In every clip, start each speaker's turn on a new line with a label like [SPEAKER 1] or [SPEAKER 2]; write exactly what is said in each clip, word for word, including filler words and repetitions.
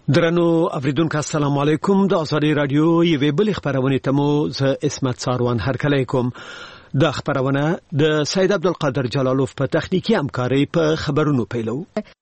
[SPEAKER 1] درنو اوریدونکو السلام علیکم. د آزادی رادیو یوې بل خبرونه ته مو ز اسمت ساروان هرکلی کوم. د خبرونه د سید عبدالقادر جلالوف په تخنیکی همکاري په خبرونو پیلو.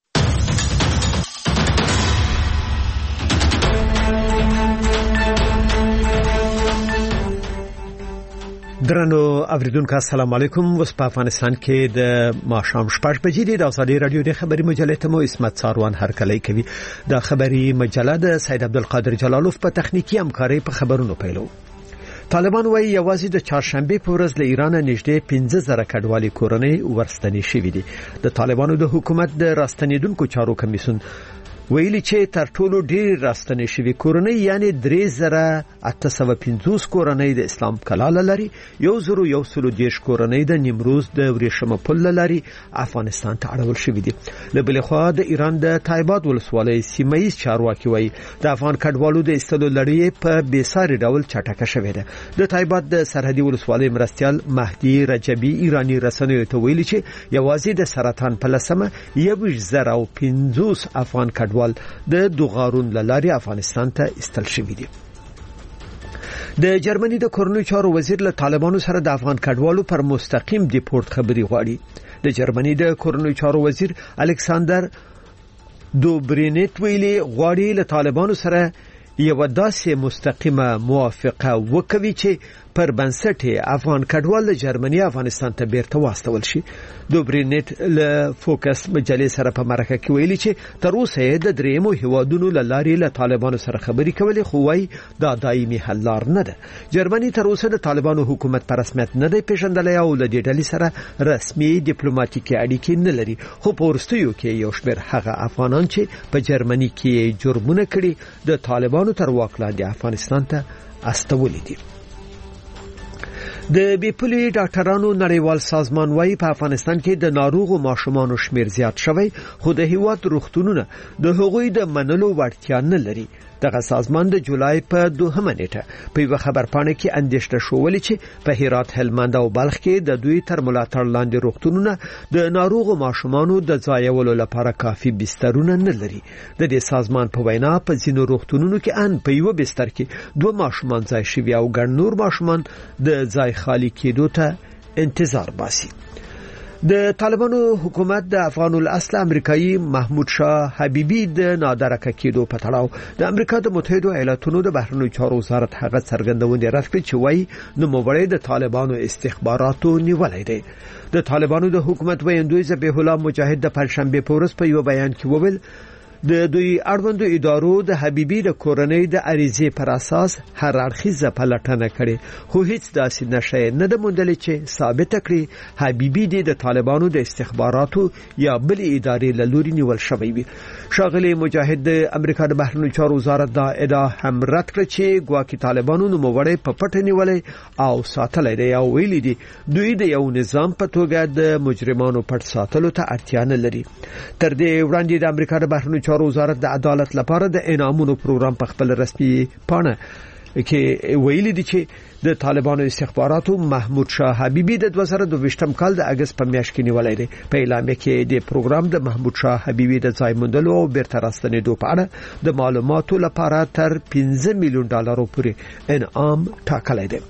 [SPEAKER 1] درنو اوریدونکو السلام علیکم. وس په افغانستان کې د ماښام شپږ بجې د آزادی رادیو د خبري مجلې ته مو اسمت ساروان هرکلی کوي. د خبري مجله د سید عبدالقادر جلالوف په تخنیکی همکاري په خبرونو پیلو. طالبان وايي یوازې د چهارشنبه په ورځ له ایران نږدې پنځه زره کډوالي کورنۍ ورستنې شوې دي. د طالبانو د حکومت د راستنیدونکو چارو کمیسیون ویلي چې تر ټولو ډېر راستنې شوی کورنۍ یعنی درې زره اته سوه پنځوس کورنۍ د اسلام کلاله لري، یو زرو یو سلو دیش کورنۍ د نیمروز د ورېښم پل لري افغانستان ته اړول شوې دي. له بلې خوا د ایران د تایباد ولسوالۍ سیمایي چارواکي وایي د افغان کډوالو د ایستلو لړۍ په بېساري ډول چټکه شوې ده. د تایباد د سرحدي ولسوالۍ مرستیال مهدي رجبي ایرانی رسنیو ته ویلي چې یوازې د سرطان په لسمه یو زره او پنځوس افغان کډوال د دوغارون لاري افغانستان ته استل شوی دي. د جرمني د کورنۍ چارو وزیر له طالبانو سره د افغان کډوالو پر مستقیم دیپورت خبري غواړي. د جرمني د کورنۍ چارو وزیر الکساندر دوبرینټ ویلي غواړي له طالبانو سره یو داسې مستقیمه موافقه وکوي چې پر بنسټ افغان کډوال د جرمني افغانستان ته بیرته واستول شي. دوبرینټ له فوکس مجلې سره په مرکه کې ویلي چې تر اوسه د دریمو هیوادونو لارې له طالبانو سره خبري کولې، خو وايي دا دایمي حل لار نه ده. جرمني تر اوسه د طالبانو حکومت په رسمیت نه دی پیژندلی او له دې ډلې سره رسمي ډیپلوماټیکي اړیکې نه لري، خو په وروستیو کې یو شمېر هغه افغانان چې په جرمني کې جرمونه کړي د طالبانو تر واک لاندې افغانستان ته استولي دي. د بیپلي ډاکټرانو نړیوال سازمان وايي په افغانستان کې د ناروغو ماشومانو شمیر زیات شوی، خو د هیواد روغتونونه د هغوی د منلو وړتیا نه لري. دغه سازمان د جولای په دوهمه نیټه په یو خبرپاڼه کې اندېښنه شوولې چې په هرات، هلمند او بلخ کې د دوی تر ملاتړ لاندې روغتونونه د ناروغو ماشومانو د ځایولو لپاره کافي بسترونه نه لري. د دې سازمان په وینا په ځینو روغتونونو کې ان په یو بستر کې دوه ماشومان ځای شوي او ګڼ نور ماشومان د ځای خالی کېدو ته انتظار باسي. د طالبانو حکومت د افغان الاصل امریکایي محمود شاه حبیبي د نادرکه کېدو په تړاو د امریکا د متحده ایالاتونو د بهرنیو چارو وزارت هغه څرګندونه رد کړې چې وايي نوموړی د طالبانو استخباراتو نیولای دی. د طالبانو د حکومت ویاندوی ذبیح الله مجاهد د پنځشنبه په ورځ په یو بیان کې وویل د دوی اړوندو ادارو د حبیبي د کورنۍ د اړیزې پر اساس هر اړخیزه پلټنه کړې، خو هیڅ داسې نشي نه د موندلې چې ثابت کړي حبیبي د طالبانو د استخباراتو یا بل ادارې له لوري نیول شوی وي. شاغلي مجاهد د امریکا د بهرنیو چارو وزارت دا ادعا هم رد کړه چې ګواکې طالبانو نوموړی په پټه نیولې او ساتلې دی او ویلي دي دوی د یو نظام په توګه د مجرمانو پټ ساتلو ته اړتیا نه لري. تر دې وړاندې د امریکا د بهرنیو وزارت د عدالت لپاره د انعامونو پروګرام په خپل رسمي پاڼه کې ویلي دي چې د طالبانو استخباراتو محمود شاه حبیبي د دوه زره دوه کال د اگست په میاشت کې نیولای دی. په اعلامیه کې د پروګرام د محمود شاه حبیبي د ځای موندلو او بیرته راستنېدو په اړه د معلوماتو لپاره تر پنځه میلیون ډالرو پورې انعام ټاکلی دی.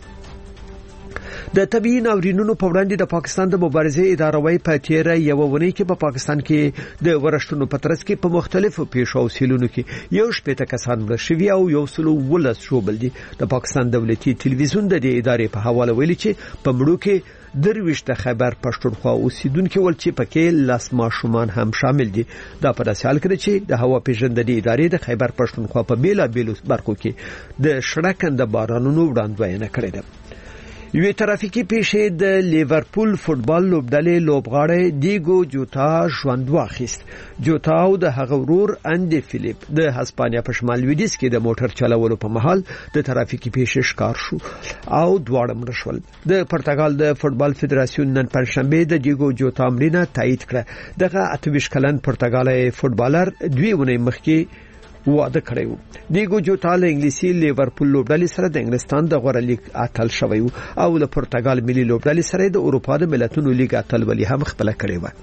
[SPEAKER 1] د طبيعي ناورینونو په وړاندې د پاکستان د مبارزې اداره وايي په تیر یو ونی کې په پاکستان کې د ورښتونو په ترڅ کې په مختلفو پیښو او سیلونو کې یو شپږ کسان مړه شوي او یو سلو ولس شوبل دي. د پاکستان دولتي ټلویزیون د دې ادارې په حواله ویلي چې په مړو کې درویش د خیبر پښتونخوا اوسیدونکو ول چې پکې لاس ماشومان هم شامل دي. دا په داسې حال کې چې د هوا پیژندنې ادارې د خیبر پښتونخوا په بیلا بیلو برخو کې د شړکند بارانونو وړاندوینه کړې ده. یوه ترافیکی پیښه د لیورپول فوتبال لوبډلې لوبغاړی دیګو جوتا ژوند واخیست. جوتا او د هغه ورور اندی فلیپ د هسپانیا په شمال لویدیځ کې د موټر چلولو په مهال د ترافیکی پیښې ښکار شو او دواړه مړه شول. د پرتګال د فوتبال فدراسیون نن پنځشنبه د دیګو جوتا مړینه تایید کړه. دغه اته ویشت کلن پرتګالي فوتبالر دوی ونې مخکې واده کړی و. دیګو جوتا له انګلیسي لیورپول لوبډلې سره د انګلستان د غوړه لیګ اتل شوی و او له پرتګال ملي لوبډلې سره د اروپا د ملتونو لیګ اتل ولې هم خپل کړی و.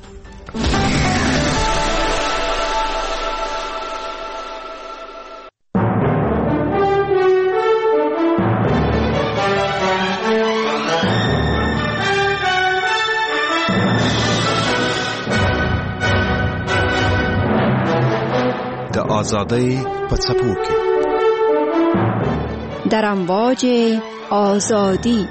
[SPEAKER 2] آزادی په څپو کې
[SPEAKER 3] در امواج آزادی.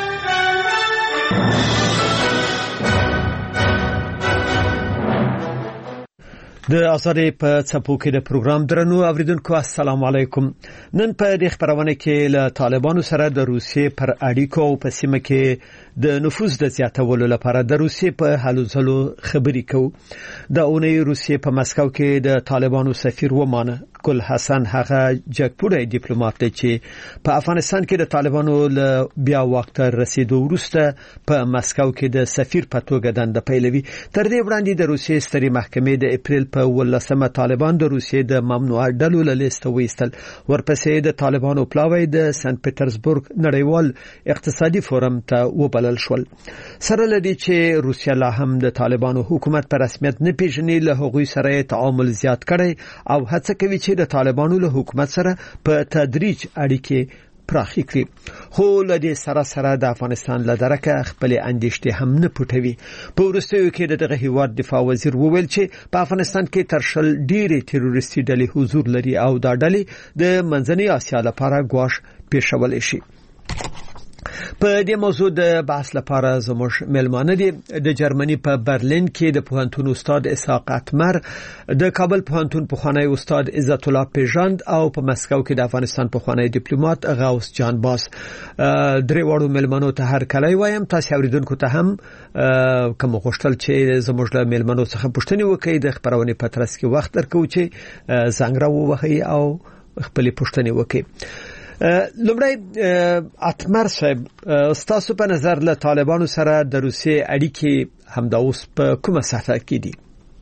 [SPEAKER 1] د آزادۍ په څپو کې د پروګرام درنو اوریدونکو السلام علیکم. نن په دې خبرونه کې له طالبانو سره د روسیې پر اړیکو او په سیمه کې د نفوذ د زیاتولو لپاره د روسیې په هلو ځلو خبرې کوو. د اونۍ روسیې په مسکو کې د طالبانو سفیر ومانه ګل حسن هغه جګپوړی ډیپلوماټ دی چې په افغانستان کې د طالبانو له بیا وخت رسیدو وروسته په مسکو کې د سفیر په توګه دنده پیلوي. تر دې وړاندې د روسیې سترې محکمې د اپریل په ولسمه طالبان د روسیې د ممنوعه ډلو له لیسته وایستل. ورپسې د طالبانو پلاوی د سنت پټرزبورګ نړیوال اقتصادي فورم ته وبلل شول. سره لدی چې روسیه لا هم د طالبانو حکومت په رسمیت نه پیژني، له هغوی سره تعامل زیات کړي او هڅه کوي چې د طالبانو له حکومت سره په تدریج اړیکې پراخې کړي. خو له دې سره سره د افغانستان له درکه خپل اندېښنې هم نه پټوي. په وروستیو کې دغه هیواد دفاع وزیر وویل چې په افغانستان کې تر شل ډېرې تروریستي ډلې حضور لري او دا ډلې د منځنۍ اسیا لپاره ګواښ پیښولی شي. په دې موضوع د بحث لپاره زموږ ملمانه دي د جرمني په برلین کې د پوهنتون استاد اسحاق اتمر، د کابل پوهنتون پخوانی استاد عزت الله پیژاند او په مسکو کې د افغانستان پخوانی ډیپلوماټ غوث جان باس. درې وړو ملمنو ته هر کله وایم تاسو اوریدونکو ته هم کوم غوښتل چې زموږ له ملمنو څخه پوښتنه وکړي د خبرونه په ترڅ کې وخت درکو چې زنګ را ووهي او خپل پوښتنه وکړي. لومړی اتمر صاحب، ستاسو په نظر له طالبانو سره د روسیې اړیکې همدا اوس په کومه سطح کې دي؟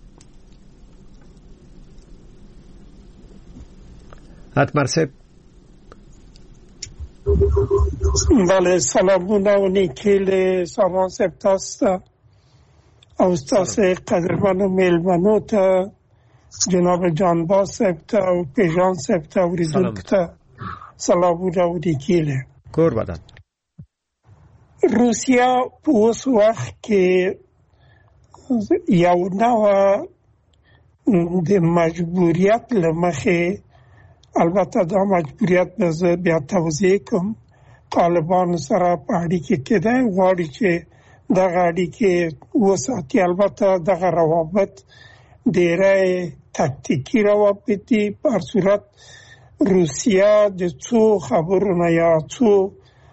[SPEAKER 1] اتمر صاحب.
[SPEAKER 4] بله، سلامونه و نیکیل سامان صاحب تاستا او ستاسو قدرمنو میلمنو ته جناب جان باز صاحب ته او پیژان صاحب ته اوریدونکو ته سلامونه و نیکیله.
[SPEAKER 1] کور بدن.
[SPEAKER 4] روسیه په اوس وخت کې یو نوع د مجبوریت له مخې، البته دا مجبوریت به زه بیا توضیح کوم، طالبان سره په اړیکه کې ده، غواړي چې دغه اړیکې وساتي. البته دغه روابط ډېری تکتیکي روابط دي. په هر صورت روسیه د څو خبرونه یا څو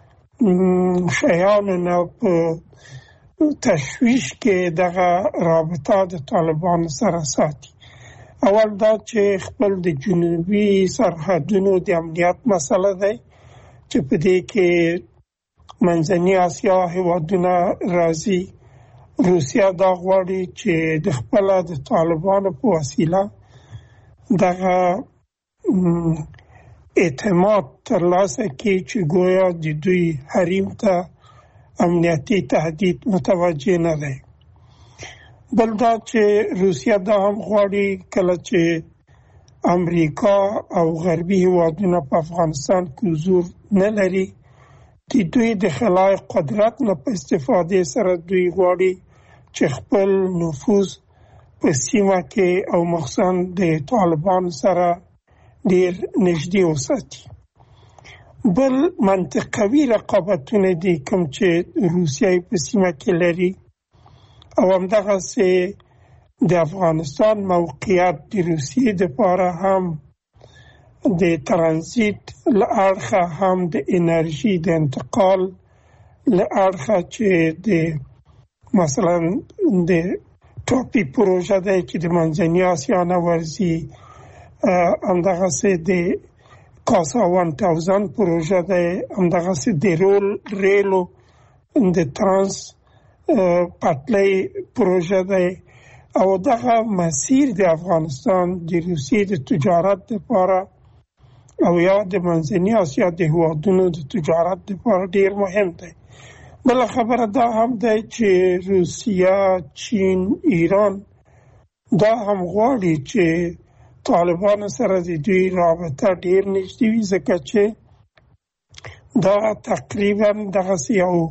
[SPEAKER 4] شیانو نه په تشویش کې دغه رابطه د طالبانو سره ساتي. اول دا چې خپل د جنوبي سرحدونو د امنیت مسله ده چې په دې کې منځنۍ اسیا هیوادونه راځي. روسیه دا غواړي چې د خپل د طالبانو په وسیله دغه اعتماد ترلاسه کړي چې گویا د دوی حریم ته امنیتي تهدید متوجه نه دی. بل دا چې روسیه دا هم غواړي کله چې امریکا او غربي هیوادونه په افغانستان کې حضور نه لري، د دوی د خلای قدرت نه په استفاده سره دوی غواړي چې خپل نفوذ په سیمه کې او مخصوصا د طالبان سره ډیر نږدې وساتي. بل منطقوي رقابتونه دي کوم چې روسیه په سیمه کې لري او همدغسې د افغانستان موقعیت د روسیې دپاره هم د ترانزیت له اړخه هم د انرژي د انتقال له اړخه چې د مثلا د ټاپي پروژه دی چې د منځنۍ اسیا نه ورځي، همدغسې د کاسا ون تاوزن پروژه دی، همدغسې د رول ریلو د ترانس پټلۍ پروژه دی او دغه مسیر د افغانستان د روسیې د تجارت لپاره او یا د منځنۍ اسیا د هیوادونو د تجارت لپاره ډیر مهم دی. بله خبره دا هم دی چې روسیه، چین، ایران دا هم غواړي چې طالبان سره د دوی رابطه ډیر نږدې وي، ځکه چې دا تقریبا دغسې یو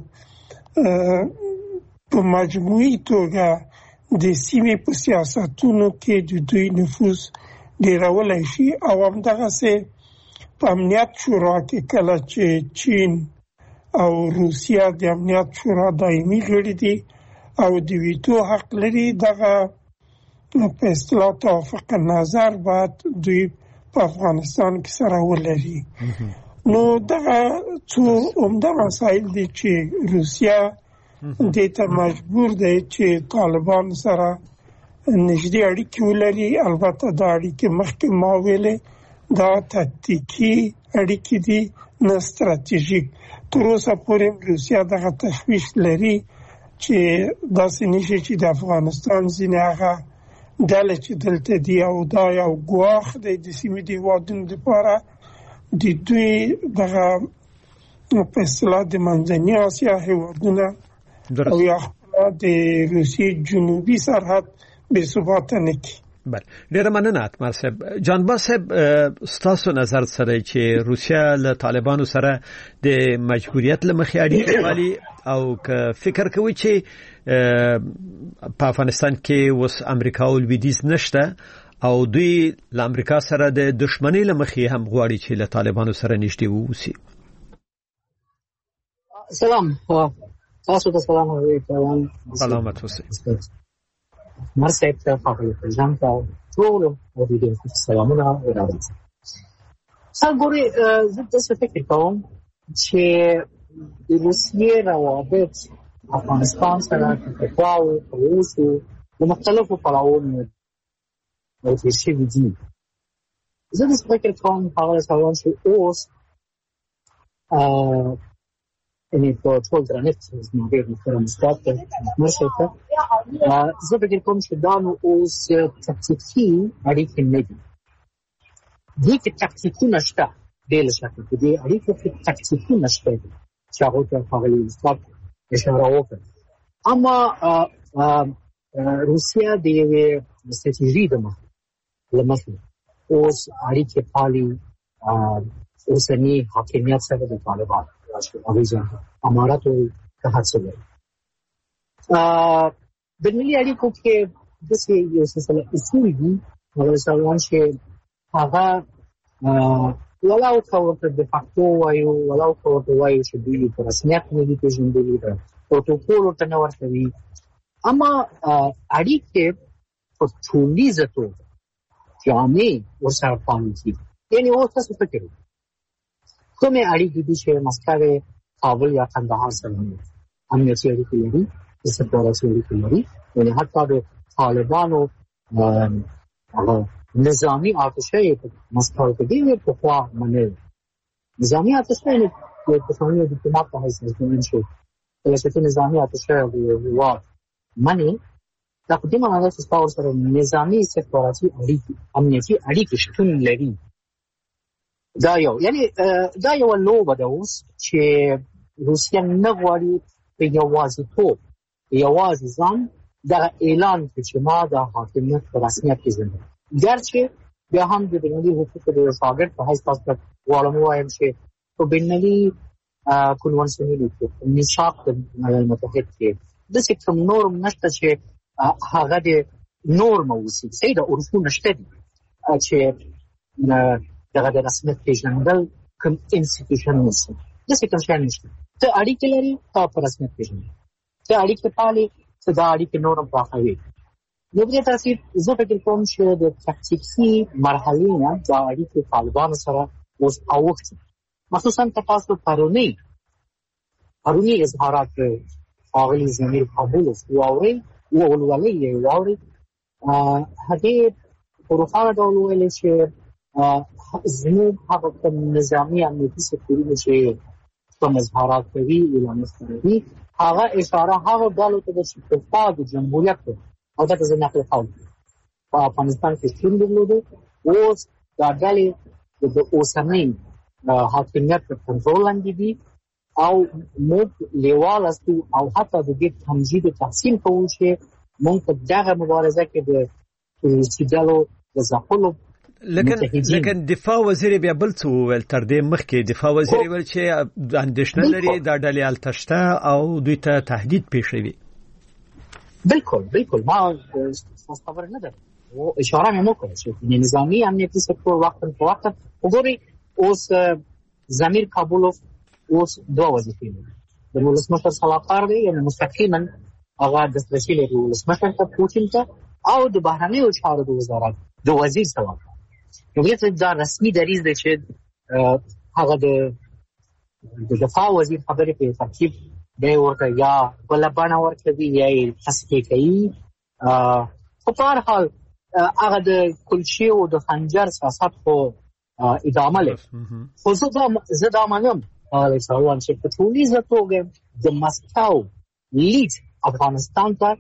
[SPEAKER 4] په مجموعي توګه د سیمې په سیاستونو کې د دوی نفوذ ډیرولای شي او همدغه سه په امنیت شورا کې کله چې چین او روسیا د امنیت شورا دایمي غړي دي او د ویټو حق لري دغه په اصطلاح توافق نظر بعد دوی په افغانستان کې سره ولري. نو دغه څو عمده مسایل دي چې روسیا دې ته مجبور دی چې طالبان سره نږدې اړیکې ولري. البته دا اړیکې مخکې ما ویلې دا تاکتیکي اړیکې دي نه ستراتیژیک. تر اوسه پورې روسیا دغه تشویش لري چې داسې نشي چې د افغانستان ځینې هغه ډلې چې دلته دي او دا یو ګواښ دی د سیمې د هېوادونو لپاره د دوی دغه په اصطلاح د منځني اسیا هېوادونه او یا د روسیې جنوبي سرحد بې ثباته نه کړي.
[SPEAKER 1] بله ډیره مننه اتمر صاحب. جانباز صاحب ستاسو نظر سره چې روسیا له طالبانو سره د مجبوریت له مخې اړیکې پالي او که فکر کوي چې په افغانستان کې اوس امریکا او لویدیځ نشته او دوی له امریکا سره د دښمنۍ له مخې هم غواړي چې له طالبانو سره نږدې واوسي.
[SPEAKER 5] سلام تاسو ته سلام علیکم.
[SPEAKER 1] سلامت اوسئ.
[SPEAKER 5] مرسته ته خپل پېژند ته ټول او دې سلامونه ورته. څنګه زه تاسو فکر کوم چې د روسیې روابط افغانستان سره په خواو اوسو د مختلفو پړاوونو او د شي دي. زه د فکر کوم هغه سوال چې اوس ا ان په ټول درنښت زموږ د فرانسټاپ مرسته زه فکر کوم چې دا نو اوس تاکتیکي اړیکې نه دي. دې کې تاکتیکي نشته ډېر شکل دې اړیکې کې تاکتیکي نشته چې هغه ته هغه ستاپ اشاره وکړه. اما روسیا د یوې ستراتیژي د مخ لمسه اوس اړیکې پالي اوسنی حاکمیت سره د طالبان اویزان امارات او هڅه لري. د ملي اړیکو کې د څه یو سلسله اصول دي هغه څنګه چې هغه ولاو څو د فاکتو وایو ولاو څو د وایو چې دوی په رسمیت نه دي پیژندلي ده پروتوکول ته نه ورتوي. اما اړیکې په ټولیزه توګه جامع ورسره پالي. یعنی اوس تاسو فکر کومه اړیکې دي چې مسکو کابل یا کندهار سره امنیتي اړیکې لري استخباراتي اړیکې لري. یعنی حتی د طالبانو هغه نظامی آتشه په مسکو کې دی په خوا منل نظامی آتشه نه په څنګه د ډیپلوماټ په حیثیت کې شو چې نظامی آتشه دی وا منی تقدیم هغه څه سره نظامی استخباراتي اړیکې امنیتي اړیکې شتون لري. دا یو یعنی دا یو لوبه ده اوس چې روسیا نه غواړي په یوازیتوب یوازې ځان دا اعلان کوي چې ما د حاکمیت په رسمیت پیژنم. ګرچې بیا هم د بینالمللي حقوقو د شاګرد په حیث تاسو ته غواړم ووایم چې په بینالمللي کنوانسیوني کې میثاق د ملل متحد کې داسې کوم نورم نشته چې هغه د نورم اوسي چې د اصول نشته دي چې دغه د رسمیت پیژندل کوم انسټیټیوشن اوسي داسې کوم شی نشته. ته اړیکې لري تا په رسمیت پیژنې ته اړیکې پالي ته دا اړیکې نورم پراخوي. نو دې ترتیب زه فکر کوم چې د تاکتیکي مرحلې نه دا اړیکې طالبانو سره اوس اوښتي مخصوصا تاسو پرونی پرونی اظهارات اغلی زمیر قبول او اوري او ولولي اوري هغه پروفاله ډول ویل چې زموږ هغه نظامی امنیتي سکتورونه چې کوم اظهارات کوي اعلان کوي هغه اشاره هغه ډول ته چې په فاد جمهوریت او دا څنګه خپل قوم په افغانستان کې څنګه درلوده اوس دا ډلې د اوسنۍ حاکمیت په کنټرول لاندې دي او موږ لیوال استو او حتی د دې تمجید تحسین کوو چې موږ په دغه مبارزه کې د سیدالو د ځپلو
[SPEAKER 1] لکن لکن دفاع وزیر بیا بل څه ویل تر دې مخکې دفاع وزیر ویل چې اندېښنه لري دا ډلې التشته او دوی ته تهدید پیښوي.
[SPEAKER 5] بالکل بالکل ما خبر نه ده او اشاره مې وکړه چې نظامی امنیتي سکتور وخت په وخت وګوري اوس ضمیر کابولوف اوس دوه وظیفې لري د ولسمشر سلاکار دی یعنی مستقیما هغه د سپیشل ولسمشر ته پوتین ته او د بهرنیو چارو د وزارت د وزیر سلاکار نو یې دا رسمي دریځ دی چې هغه د د دفاع وزیر خبرې په ترتیب دی ورته یا بل بڼه ورکوي یا یې تصحیح کوي. خو په هر حال هغه د کلچې او د خنجر سیاست خو ادامه لري. خو زه دا زه دا منم الکساروان چې په ټولیزه توګه د مسکو لید افغانستان ته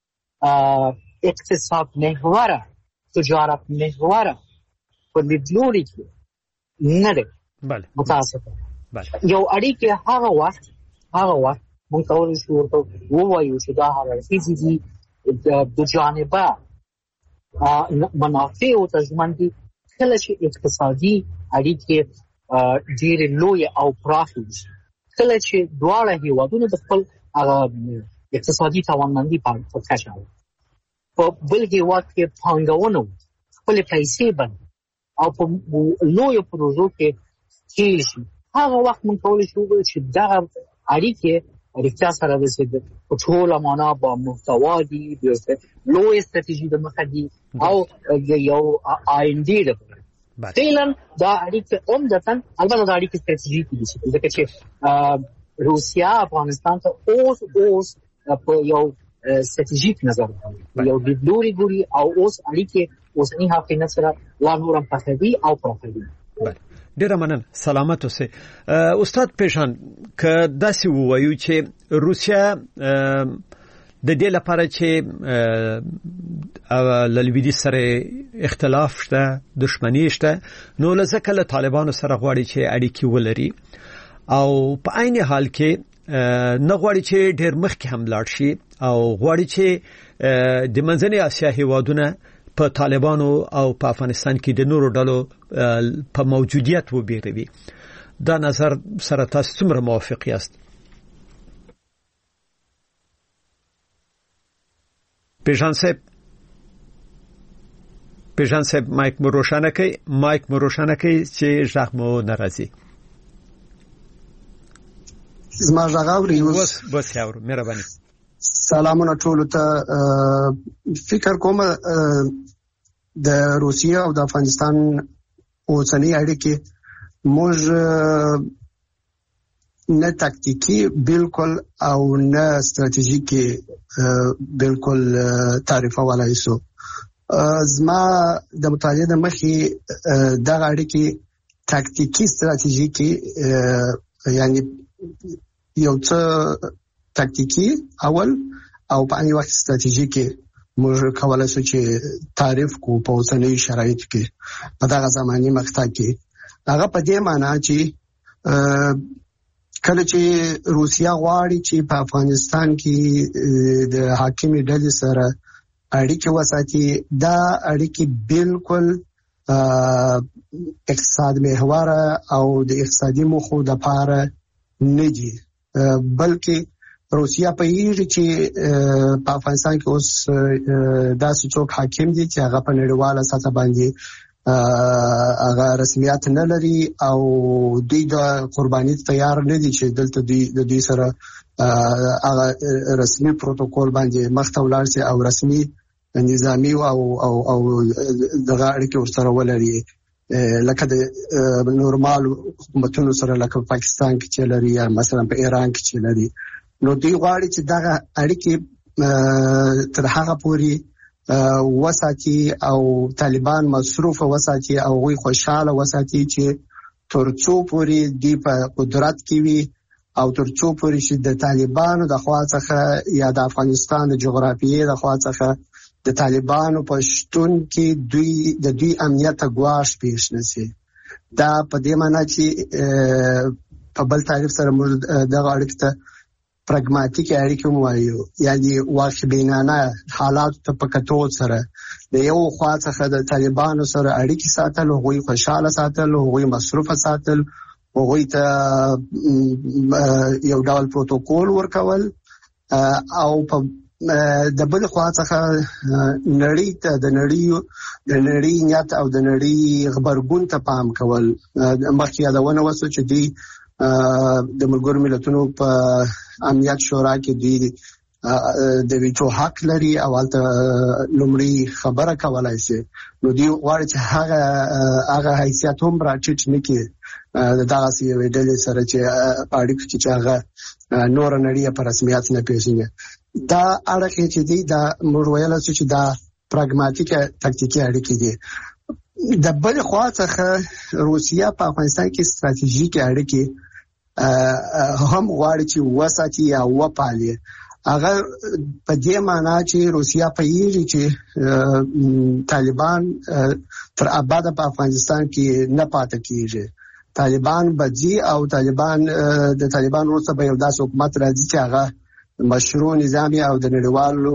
[SPEAKER 5] اقتصاد محوره تجارت محوره په لیدلوري کې نه دی.
[SPEAKER 1] بله
[SPEAKER 5] متاسفه
[SPEAKER 1] بله
[SPEAKER 5] یو اړیکې هغه وخت هغه وخت موږ کولی شو ورته ووایو چې دا هغه څیز دي د جانبه منافع او تضمین دي کله چې اقتصادي اړیکې ډېرې لویې او پراخې شي کله چې دواړه هېوادونه د خپل اقتصادي توانمندي په کچه په بل هېواد کې پانګونه خپلې پیسې بند او په لویو پروژو کې تېر شي هغه وخت موږ کولی شو ووایو چې دغه اړیکې رښتیا سره د په ټوله معنا با محتوا دي د لویې ستراتیژي د مخه دي او یو آینده ده. فعلا دا اړیکې عمدتاً البته دا اړیکې ستراتیژیکې دي ځکه چې روسیا افغانستان ته اوس اوس په یو ستراتیژیک نظر یو لیدلوري ګوري او اوس اړیکې اوسني حالت سره لا نور هم پخوي او پراخوي.
[SPEAKER 1] ډیره مننه سلامت اوسئ. استاد پیشان که داسې ووایو چې روسیا د دې لپاره چې له لویدیځ سره اختلاف شته دښمني شته نو لکه له طالبانو سره غواړي چې اړیکې ولري او په عین حال کې نه غواړي چې ډېر مخکې هم لاړ شي او غواړي چې د منځنۍ اسیا هیوادونه په طالبانو او په افغانستان کې د نورو ډلو په موجودیت وبېروي. دا نظر سره تاسو څومره موافق یاست؟ پیژان صاحب پیژان صاحب مایک مو روښانه کړئ مایک مو روښانه کړئ چې غږ مو ناراضي.
[SPEAKER 6] زما غږ اوري
[SPEAKER 1] اوس بس یاور مهرباني.
[SPEAKER 6] سلامونه ټولو ته. فکر کوم د روسیې او د افغانستان اوسنۍ اړیکې موږ نه تاکتیکی بالکل او نه ستراتیژیکی بالکل تعریف ولای سو. زما د مطالعې د مخې دغه اړیکې تاکتیکی ستراتیژیکی یعنی یو څه تاکتیکی اول او په ان وخت ستراتیژیکی موږ کولای شو چې تعریف کو په اوسنۍ شرایطو کې په دغه زماني مقطع کې هغه په دې معنی چې کله چې روسیا غواړي چې په افغانستان کې د حاکمي ډلې سره اړیکې وساتي دا اړیکې بالکل اقتصاد محوره او د اقتصادي موخو د پاره نه دي بلکې روسیا په یوه چې په افغانستان کې اوس داسې څوک حاکم دي چې هغه په نړیواله سطح باندې هغه رسمیت نه لري او دوی د قرباني تیار نه دي چې دلته دوی د دوی سره هغه رسمي پروتوکول باندې مخته ولاړ شي او رسمي نظامی او او او دغه اړیکې ورسره ولري لکه د نورمال حکومتونو سره لکه پاکستان کې چې لري یا مثلا په ایران کې چې لري. نو دوی غواړي چې دغه اړیکې تر هغه پورې وساتي او طالبان مصروف وساتي او غوي خوشاله وساتي چې ترڅو پورې دی په قدرت کې وي او ترڅو پورې چې د طالبانو د خوا څخه یا د افغانستان د جغرافیې د خوا څخه د طالبانو په شتون کې دوی د دوی امنیت ګواښ پیښ نشي. دا په دې معنی چې په بل تعریف سره موږ دغه اړیکې ته پراګماتیک اړیکې وایو یعنی واقع بینانه حالات ته په کتو سره د یو خوا څخه د طالبانو سره اړیکې ساتل او غوي خوشاله ساتل او غوي مصروف ساتل او غوي ته یو ډول پروتوکول ورکول او په د بل خوا څخه نړۍ ته د نړۍ د نړۍ نیت او د نړۍ خبرګون ته پام کول. مخکې یادونه وسو چې دی د ملګرو ملتونو په امنیت شورا کې دی د ویټو حق لري او البته لومړی خبره کولای شي. نو دی غواړي چې هغه هغه حیثیت هم راټیټ نکړي د دغه سی ویډل سره چې اړیکې چې هغه نور نړۍ په رسمیت نه پیژني. دا اړیکې چې دی دا موږ ویل چې دا پراګماتیک تاکتیکي اړیکې دي. د بل خوا څخه روسیا په افغانستان کې ستراتیژیکي اړیکې هم غواړي چې وساتي او وپالي. هغه په دې معنی چې روسیا په یوه چې طالبان تر اباده په افغانستان کې نه پاتې کیږي. طالبان بځي او طالبان د طالبان وروسته به یو داسې حکومت راځي چې هغه مشروع نظامی او د نړیوالو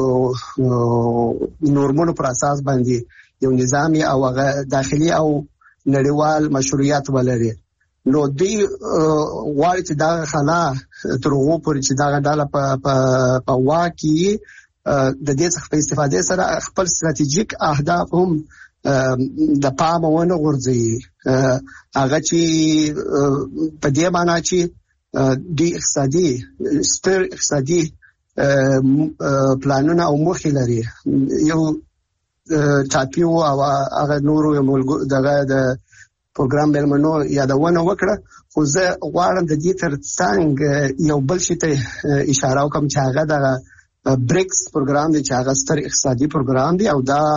[SPEAKER 6] نورمونو پر اساس باندې یو نظامی او هغه داخلي او نړیوال مشروعیت ولري. نو دی غواړي چې دا خلا تر هغه پورې چې دا ډاله په په واکي د دې څخه په استفادې سره خپل ستراتیژیک اهداف هم د پامه ونه غورځي. هغه چې په دې معنی چې د اقتصادي ستر اقتصادي پلانونه او موخې لري. یو ټاپیو او هغه نورو ملګرو دغه د پروګرام بلمنو یادونه وکړه. خو زه غواړم د دې ترڅنګ یو بل شي ته اشاره وکم چې هغه د بریکس پروګرام دی چې هغه ستر اقتصادي پروګرام دی او دا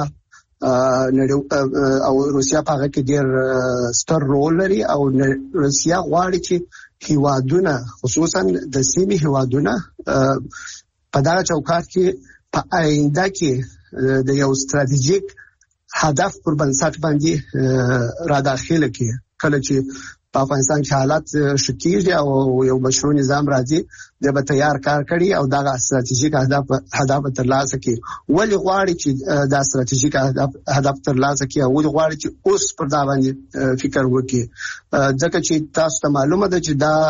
[SPEAKER 6] او روسیا په هغه کې ډېر ستر رول لري او روسیا غواړي چې هیوادونه خصوصا د سیمې هیوادونه په دا چوکاټ کې په آینده کې د یو ستراتیژیک هدف پر بنسټ باندې را داخله کی. کله چې په افغانستان کې حالات شکیږي او یو مشروع نظام راځي د به تیار کار کړي او دا ستراتیژیک هدف هدف ترلاسه کړي. ولی غواړي چې دا ستراتیژیک هدف هدف ترلاسه کړي او ولی غواړي چې اوس پر دا باندې فکر وکړي. ځکه چې تاسو ته معلومه ده چې دا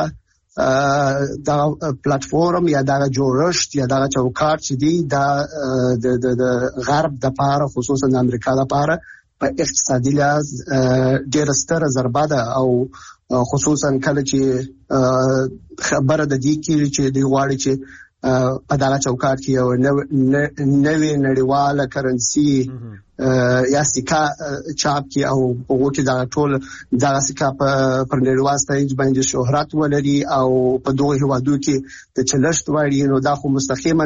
[SPEAKER 6] دا پلیټفارم یا دا جوړښت یا دا چوکاټ چې دی دا د د غرب د پاره خصوصا د امریکا د پاره په اقتصادي لحاظ ډېر ستره ضربه ده او خصوصا کله چې خبره د دې کې چې دی غواړي چې په دا چوکاټ کې یو نوې نړیواله کرنسي یا سکه چاپ کې او هغه کې دا ټول دا سکه په نړیوال ستایج باندې شهرت ولري او په دوه هوادو کې د چلشت وړي. نو دا خو مستقیما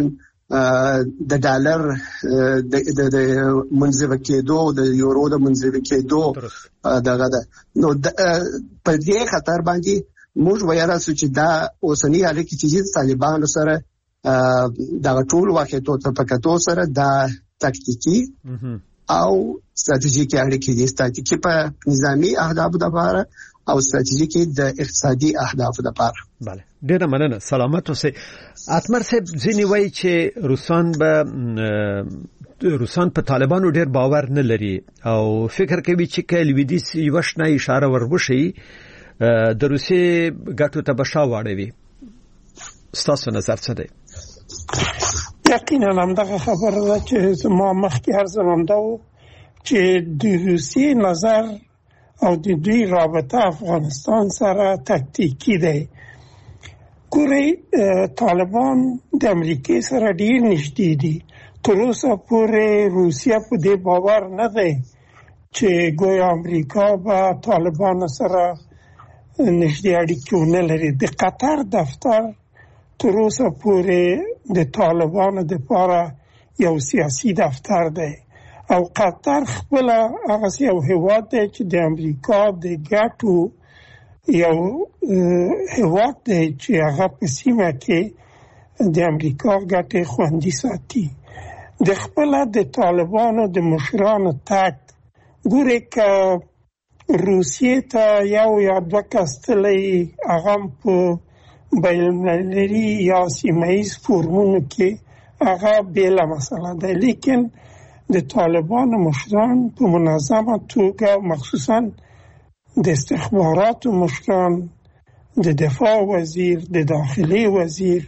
[SPEAKER 6] د ډالر د د منځوي کېدو د یورو د منځوي کېدو دغه ده. نو په دې خطر باندې موږ ویل چې دا اوسنی اړیکې چې طالبانو سره دا ټول واقعیت ته پکاتو سره دا تاکتیکی او ستراتیژیکي اړیکې دي. ستراتیژیکي په نظامی اهدافو لپاره او ستراتیژیکي د اقتصادي اهدافو لپاره.
[SPEAKER 1] بله ډیره مننه. سلامت اوسئ. اتمر صاحب ځینې وایي چې روسان به روسان په طالبانو ډیر باور نه لري او فکر کوي چې کله لویدیس یو شنه اشاره وربشي د روسي ګټو ته بشا واړوي. ستاسو نظر څه دی؟
[SPEAKER 4] یقینا همدغه خبره ده چې ما مخکې هر زمان دا و چې د روسي نظر او د دوی رابطه افغانستان سره تاکتیکی دی. ګورئ طالبان د امریکای سره ډیر نږدې دي. تر اوسه پورې روسیا په دې باور نه دی چې ګویا امریکا به طالبان سره نږدې اړیکې ونه لري. د قطر دفتر تر اوسه پورې د طالبانو لپاره یو سیاسي دفتر دی او قطر خپل هغه یو هیواد دی چې د امریکا د ګټو یو هیواد دی چې هغه په سیمه کې د امریکا ګټې خوندي ساتي. د خپل د طالبانو د مشرانو تک ګورې که روسیې ته یو یا دوه کستلې هغه په بین‌المللي یا سیمه‌ایز فورمونو کې هغه بیله مسله ده، لیکن د طالبانو مشران په منظمه توګه مخصوصا د استخباراتو مشران، د دفاع وزیر، د داخلي وزیر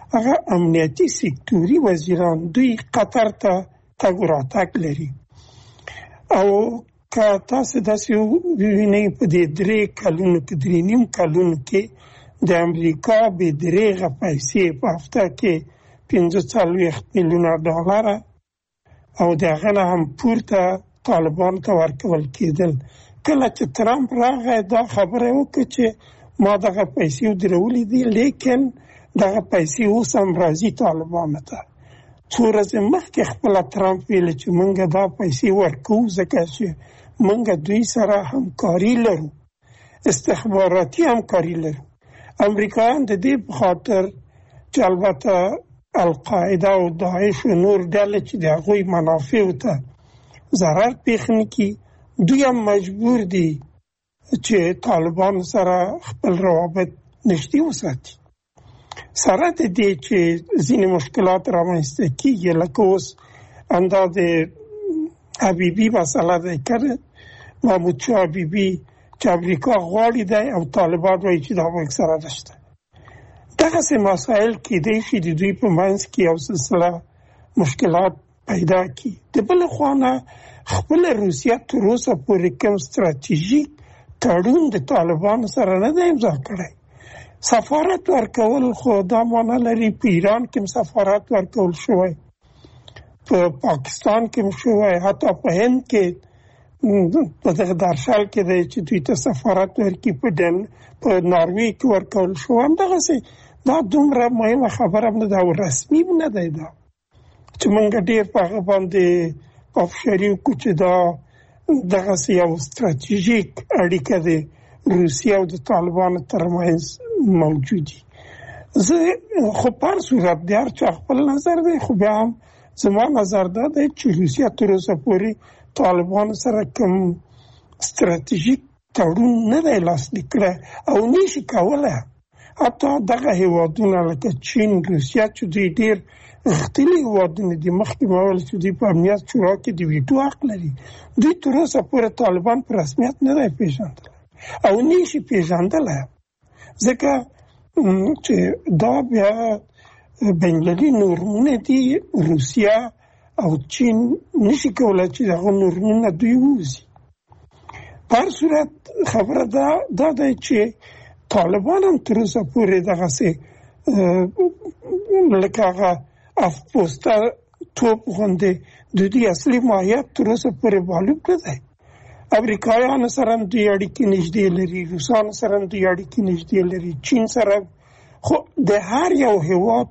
[SPEAKER 4] هغه امنیتي سکتوري وزیران دوی قطر ته تګ راتګ لري او که تاسو داسې وینئ په دې درې کلونو کې درې نیم کلونو کې د امریکا به درېغه پیسې په هفته کې پنځه څلوېښت میلیونه ډالر او د هغه نه هم پورته طالبان ته ورکول کېدل. کله چې ترامپ راغی دا خبره وکړه چې ما دغه پیسې ودرولې دي، لیکن دغه پیسې اوس هم راځي طالبانو ته. څو ورځې مخکې خپله ترامپ ویل چې موږ دا پیسې ورکوو ځکه چې موږ دوی سره همکاري لرو، استخباراتي همکاري لرو. امریکایان د دې په خاطر چې البته القاعده او داعش او نور ډلې چې د هغوی منافعو ته ضرر پېښ نه کړي، دوی هم مجبور دي چې طالبان سره خپل روابط نږدې وساتي. سره د دې چې ځینې مشکلات رامنځته کېږي، لکه اوس همدا د حبیبي مسله دی کړې، محمود شاه حبیبي چې امریکا غواړي دی او طالبان وایي چې دا موږ سره نشته. دغسې مسایل کېدای شي د دوی په منځ کې یو سلسله مشکلات پیدا کړي. د بلې خوا نه خپله روسیه تر اوسه پورې کوم ستراتیژیک تړون د طالبانو سره نه دی امضا کړی. سفارت ورکول خو دا معنی لري، په ایران کې سفارت ورکول شوی، په پاکستان کې شوی، حتی په هند کې په دغه درشل کې دی چې دوی ته سفارت ورکړي، په دن په ناروې کې ورکول شو. همدغسې دا دومره مهمه خبره هم نه ده او رسمي هم نه دی دا چې موږ ډېر په هغه باندې افشاري وکړو چې دا دغسې یو ستراتیژیک اړیکه د روسیې او د طالبانو ترمنځ موجودي. زه خو په هر صورت د هر چا خپل نظر دی، خو بیا هم زما نظر دا دی چې روسیه تر اوسه پورې طالبانو سره کوم ستراتیژیک تړون نه دی لاسلیک کړی او نشي کولی. حتی دغه هیوادونه لکه چین، روسیه چې دوی ډېر غښتلي هیوادونه دي، مخکې ما ویل چې دوی په امنیت شورا کې د ویټو حق لري، دوی تر اوسه پورې طالبان په رسمیت نه دی پېژندلی او نشي پېژندلی، ځکه چې دا بیا بین‌المللي نورمونه دي. روسیه او چین نشي کولای چې دغه نورمونه دوی ووځي. په هر صورت خبره دا دا دی چې طالبان هم تر اوسه پورې دغسې لکه هغه افپوسته توپ غوندې د دوی اصلي ماهیت تر اوسه پورې معلوم نه دی. امریکایانو سره هم دوی اړیکې نږدې لري، روسانو سره هم دوی اړیکې نږدې لري، چین سره. خو د هر یو هیواد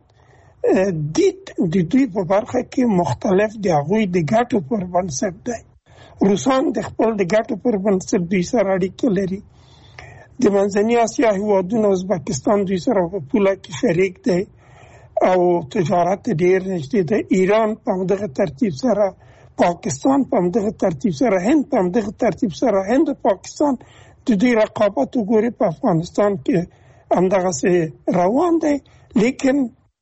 [SPEAKER 4] دید د دوی په برخه کې مختلف د هغوی د ګټو پر بنسټ دی. روسان د خپل د ګټو پر بنسټ دوی سره اړیکې لري. د منځني اسیا هیوادونه ازبکستان دوی سره په پوله کې شریک دی او تجارت ډېر نږدې دی. ایران په همدغه ترتیب سره، پاکستان په همدغه ترتیب سره، هند په همدغه ترتیب سره. هند او پاکستان د دوی رقابت وګوري په افغانستان کې همدغسې روان دی، لیکن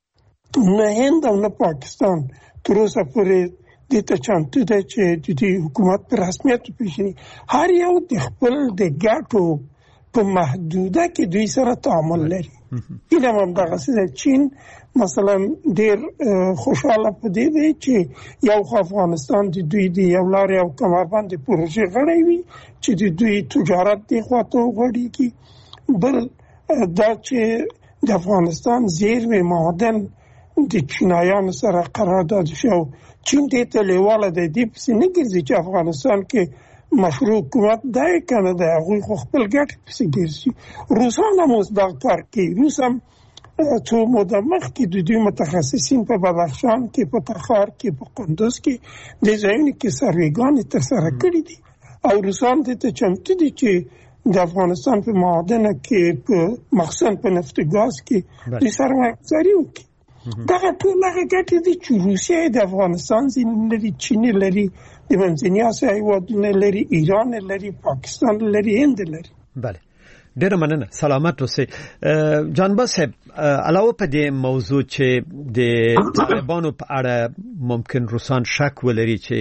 [SPEAKER 4] نه هند او نه پاکستان تر اوسه پورې دې ته چمتو دی چې د دوی حکومت په رسمیت وپېژني. هر یو د خپل د ګټو په محدوده کې دوی سره تعامل لري. چین هم همدغسې دی. چین مثلا ډېر خوشحاله په دې دی چې یو خو افغانستان د دوی د یو لارې او کمربند د پروژې غړی وي چې د دوی تجارت دې خوا ته وغوړېږي، بل دا چې د افغانستان زیرمې معدن د چینایانو سره قرارداد شي او چین دې ته لیواله دی، دې پسې نه ګرځي چې افغانستان کې مشروع حکومت دی که نه دی، هغوی خو خپل ګټې پسې ګرځي. روسان هم اوس دا کار کوي. روس هم څو موده مخکې د دوی متخصصین په بدخشان کې، په تخار کې، په قندوز کې د ځایونو کې سروېګانې ترسره کړي دي او روسان دې ته چمتو دي چې د افغانستان په معادنه کې، په مخصوصا په نفت و ګاز کې د سرمایه‌ګذاري وکړي. دغه ټول هغه ګټې دي چې روسیه د افغانستان ځینې لري، چین لري، د منځني اسیا هېوادونه لري، ایران لري، پاکستان لري، هند لري.
[SPEAKER 1] بله، ډېره مننه، سلامت اوسئ. جانباز صاحب، علاوه په دې موضوع چې د طالبانو په اړه ممکن روسان شک ولري چې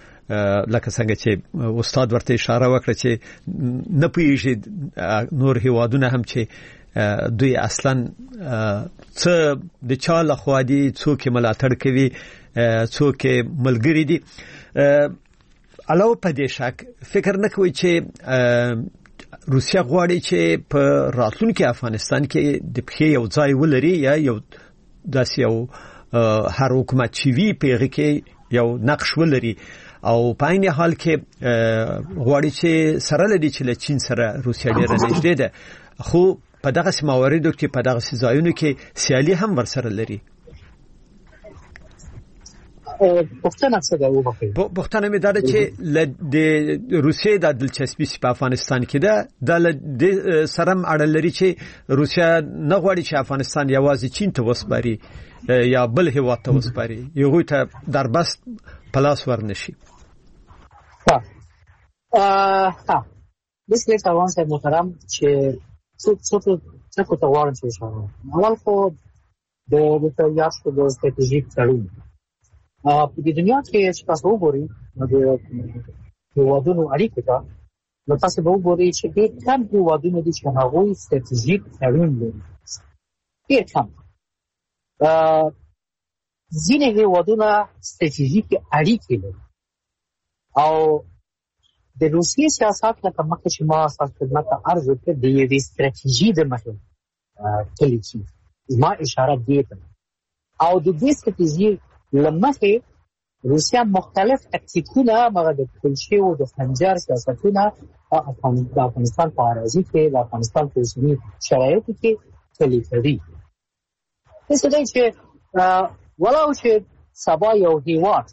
[SPEAKER 1] لکه څنګه چې استاد ورته اشاره وکړه چې نه پوهیږي نور هیوادونه هم چې دوی اصلا څه د چا لخوا دي، څوک ملاتړ کوي، څوک ملګری دي. علاوه په دې شک فکر نه کوي چې روسیا غواړي چې په راتلونکي افغانستان کې د پخې یو ځای ولري یا یو داسې یو هر حکومت چې وی پیغه کې یو نقش ولري، او په عین حال کې غواړي چې سره لدی چې له چین سره روسیا ډیره نږدې ده، خو په دغه سماوریدو کې په دغه ځایونو کې سیالي هم ورسره لري.
[SPEAKER 5] پښتنه څه ده وبخې
[SPEAKER 1] پښتنه مې دا ده چې د روسیې د دلچسپي په افغانستان کې ده، د سره اړه لري چې روسیا نه غواړي چې افغانستان یوازې چین ته وسپاري یا بل هیواد ته وسپاري، یو ته دربست پلاس ورنشي.
[SPEAKER 5] ها ا ها بسله تاوان صاحب محترم چې څو څو څه کو تاوان شي شاو اول خو د د یاشو د استراتیژیک تړون په دنیا کې چې تاسو وګورئ د هیوادونو اړیکې ته، نو تاسو به وګورئ چې ډېر کم هیوادونه دي چې هغوی استراتیژیک تړون لري. ډېر کم. ځینې هیوادونه استراتیژیک اړیکې لري او د روسیې سیاست لکه مخکې چې ما ستاسو خدمت ته عرض وکړ د یوې ستراتیژي د مخې کلي چې زما اشاره دې ته او د دې ستراتیژي لمخې روسیا مختلف تکتیکونه مغه د کلشي او د خنجر سیاستونه د افغانستان په اراضي کې د افغانستان په اوسني شرایطو کې پلي کوي. څه دی چې ولو چې سبا یو هیواد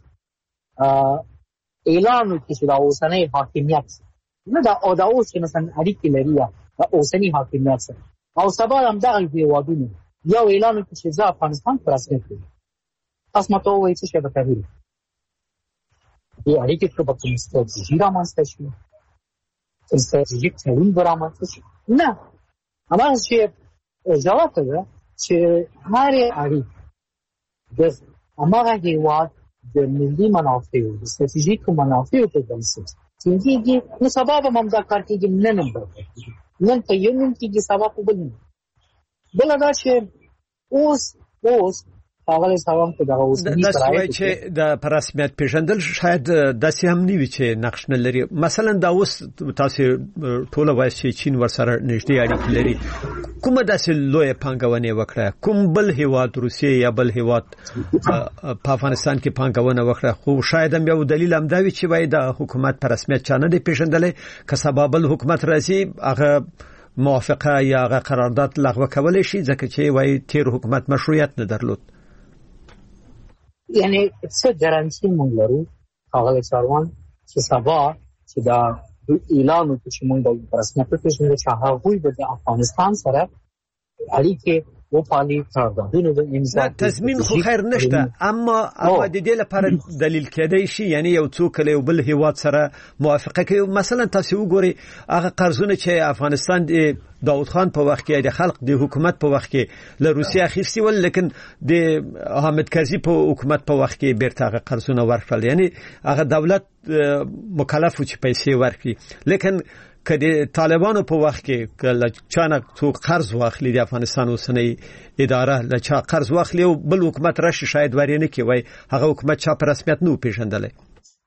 [SPEAKER 5] اعلان وکړي چې د اوسنۍ حاکمیت نه دا او دا اوس چې مثلا اړیکې لري د اوسنۍ حاکمیت سره او سبا هم دغه هیوادونه یو اعلان وکړي چې زه افغانستان پر اساس کوم تاسو ماته وایي چې به کوي دې اړیکې په کوم ستراتیژي رامنځته شي، ستراتیژیک تړون رامنځته شي نه، هماغه چې جواب ده چې هرې اړیکې د هماغه هیواد د ملي منافعو د ستراتیژیکو منافعو په بنسټ څنګه نو سبا به هم دا کار کېږي، نن هم نن په یو نن کې سبا په بل بل دا چې اوس اوس هغه سلام ته دغه اوس
[SPEAKER 1] د سوي چې د رسمیت پیژندل شاید داسې هم نیوي چې نقش نه لري. مثلا دا اوس تاسو ټول وایي چې چین ورسره نږدې اړیکې لري، کومه داسې لوی پانګونه وکړه، کوم بل هیواد روسیې یا بل هیواد په افغانستان کې پانګونه وکړه، خو شاید هم یو دلیل هم دا وي چې وایي د حکومت په رسمیت چانه دی پیژندل، که سبب بل حکومت راځي هغه موافقه یا هغه قرارداد لغوه کولای شي ځکه چې وایي تیر حکومت مشروعیت نه درلود.
[SPEAKER 5] یعنی څه ګارانټي مونږ لرو هغه څاروان چې سبا چې دا اعلان وکړي چې مونږ د رسمیت پیژندل چې هغه د افغانستان سره اړیکې و پالي قراردادونه د امضا
[SPEAKER 1] تضمین خو خیر نشته، اما اما د دې لپاره دلیل کېدای شي یعنی یو څوک له بل هیواد سره موافقه کوي. مثلا تاسو وګورئ هغه قرضونه چې افغانستان د داود خان په وخت کې د خلق د حکومت په وخت کې له روسیا اخیستي ول، لیکن د حامد کرزي په حکومت په وخت کې بیرته هغه قرضونه ورکړل، یعنی هغه دولت مکلف و چې پیسې ورکړي. لیکن کله طالبانو په وخت کې کله چانه څوک قرض واخلي د افغانستان اوسنۍ اداره له چا قرض واخلي او بل حکومت راشي شاید ورینه کې وای هغه حکومت چا په رسمیت نو پیژندل. ا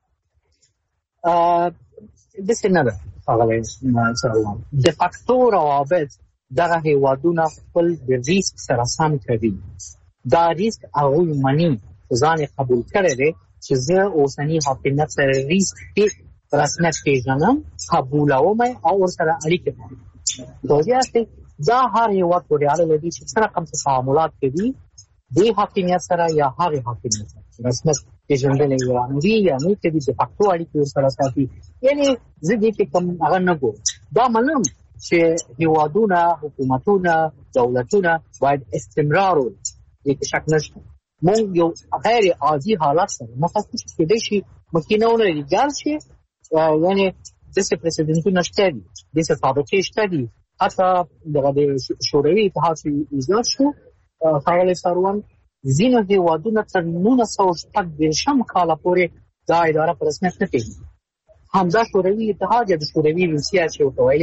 [SPEAKER 5] د سینره هغه څنګه د فاکتور روابط دغه هیوادونه خپل د ریسک سره سم کوي. دا ریسک هغه مانی ځان قبول کړي دي چې زه اوسنۍ حاکمیت سره ریسک رسمیت پیژنم، قبولوم او سره اړیکې لرم. دوی دا هر یو وخت پورې اړه لري چې څنګه کوم تعاملات کوي د حاکمیت سره یا هغه حاکمیت رسمیت پیژندل یې وانه یا نو کې د فاکتو اړیکې سره ساتي. یعنی زه دې کې کوم هغه نه ګورم، دا منم چې هیوادونه، حکومتونه، دولتونه باید استمرار وکړي، هیڅ شک نشته. مونږ یو غیر عادي حالت سره مخاطب کېدای شي، مخکینهونه لري شي، یعنی دسه پرسیدنټونه شته دي، دسه فابریکې شته دي، حتی دغه شوروي اتحاد چې ایجاد شو هغه سروان زینو هیوادونه تر نولس سوه شپږ دېرشم کال پورې دا اداره په رسمیت نه پیژني. همدا شوروي اتحاد یا د شوروي روسیه چې وتویل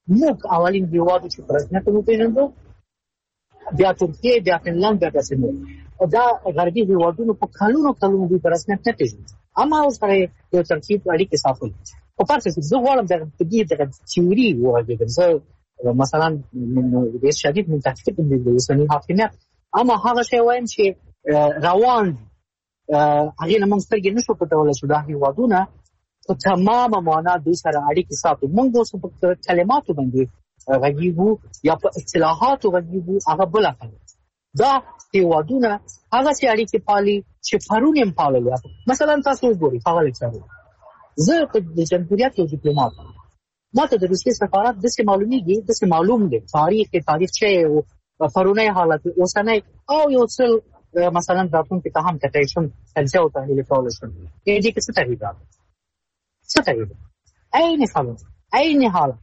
[SPEAKER 5] موږ اولین هیواد چې په رسمیت وپېژندو، بیا ترکیه، بیا فنلند، بیا داسې نور. دا غربي هیوادونو په کلونو کلونو دوی په رسمیت نه پېژني، اما اوس سره یو ترکیب اړیکې ساتل. په پاتې کې زه غواړم د دې د تیوري وغږېږم. زه مثلا د شدید من تحقیق د اوسني حاکمیت، اما هغه شی وایم چې روان هغې نه موږ سترګې نشو پټولی چې دا هیوادونه په تمامه معنا دوی سره اړیکې ساتو. موږ اوس په کلماتو باندې غږیږو یا په اصطلاحاتو غږیږو، هغه بله خبره. دا هیوادونه هغسې اړیکې پالي چې پرون یې پاللي. مثلا تاسو وګورئ ښاغلی صاحب، زه په د جمهوریت یو ډیپلومات، ما ته د روسیې سفارت داسې معلومیږي، داسې معلوم دی تاریخ یې تاریخچه یې پرونی حالت اوسنی او یو څه مثلا راتلونکي ته هم کتی شم تجزیه او تحلیل کولی شم. دې کې څه تغییر راغلی؟ څه تغییر؟ عین حالت، عین حالت.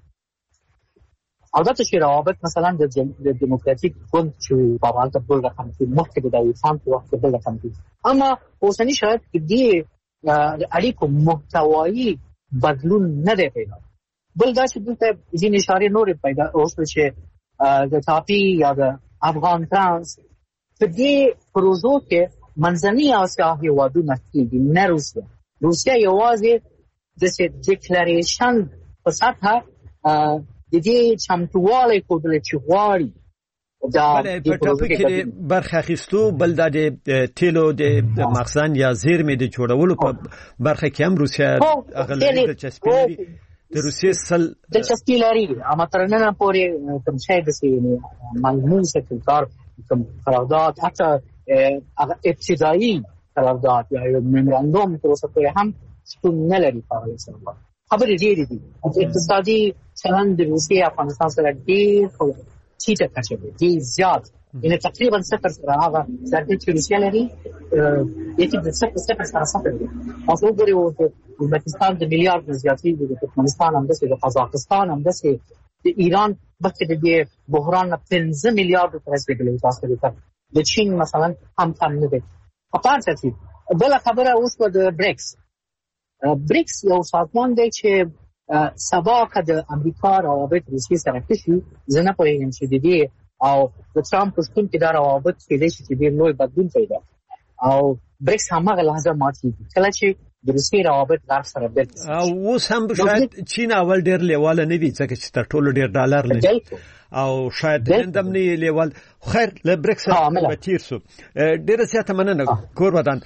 [SPEAKER 5] البته چې روابط مثلا د دموکراتیک ګوند چې په هغلته بل رقم کې مخکې د داود خان په وخت کې بل رقم کې، اما اوسني شرایط کې دې اړیکو محتوایي بدلون نه دی پیدا. بل دا چې دلته ځینې اشارې نورې پیدا اوسوې چې د ټاپي یا د افغان ترانس په دې پروژو کې منځنۍ اسیا هېوادونه کېږي، نه روسیه. روسیه یوازې داسې ډیکلریشن په سطحه د دې چمتووالی ښودلی چې غواړي
[SPEAKER 1] په ټاپي کې برخه اخیستو. بل دا د تیلو د مخزن یا زیرمې د جوړولو په برخه کې هم روسیه اغلبي دلچسپي لري. د روسیې سل
[SPEAKER 5] دلچسپي لري، اما تر ننه پورې کوم شی داسې ملموسه کار، کوم قرارداد، حتی ابتدایي قرارداد یا یو ممرندوم تر اوسه پورې هم شتون نه لري. ښاغلی صاحب، خبرې ډېرې دي. اقتصادي چلند د روسیې افغانستان سره ډېر ټیټه کچه دی، ډېر زیات، یعنې تقریبا صفر سره هغه ظرفیت چې روسیه لري یقین د صفر صفر سره صفر دی. تاسو وګورئ ازبکستان د میلیارډ نه زیاتې دي، د ترکمنستان همداسې، د قزاقستان همداسې، د ایران مخکې د دې بحران نه پنځه میلیارډو ته رسېدلی. تاسو ته د چین مثلا هم کم نه دی. په پاتې کې بله خبره اوس به د بریکس. بریکس یو سازمان دی چې سبا که د امریکا روابط روسیې سره ښه شي، زه نه پوهېږم چې د دې او د ټرامپ په شتون کې دا روابط کېدای شي چې ډېر لوی بدلون پیدا او بریکس هماغه لحظه ماتېږي کله چې د روسیې روابط غرب سره بیرته
[SPEAKER 1] او اوس هم شاید چین اول ډېر لیواله نه وي ځکه چې تر ټولو ډېر ډالر لري او شاید نن هم نه لیوال. خیر له بریکس به تیر سو. ډېره زیاته مننه کور ودان.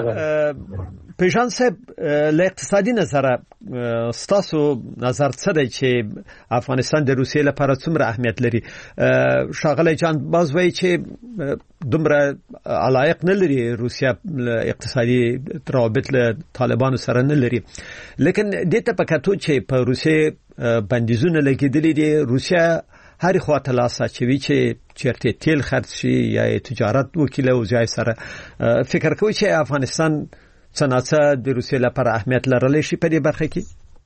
[SPEAKER 1] پیژان صاحب، له اقتصادي نظره ستاسو نظر څه دی چې افغانستان د روسیې لپاره څومره اهمیت لري؟ ښاغلی جان باز وایي چې دومره علایق نه لري، روسیه اقتصادي روابط له طالبانو سره نه لري، لیکن دې ته په کتو چې په روسیې بندیزونه لګېدلي دي، روسیه هر خواته لاس اچوي چې چیرته تیل خرڅ شي یا تجارت وکیله او ځای سره. فکر کوي چې افغانستان څنګه د روسیې لپاره اهمیت لرلی شي په دې برخه کې؟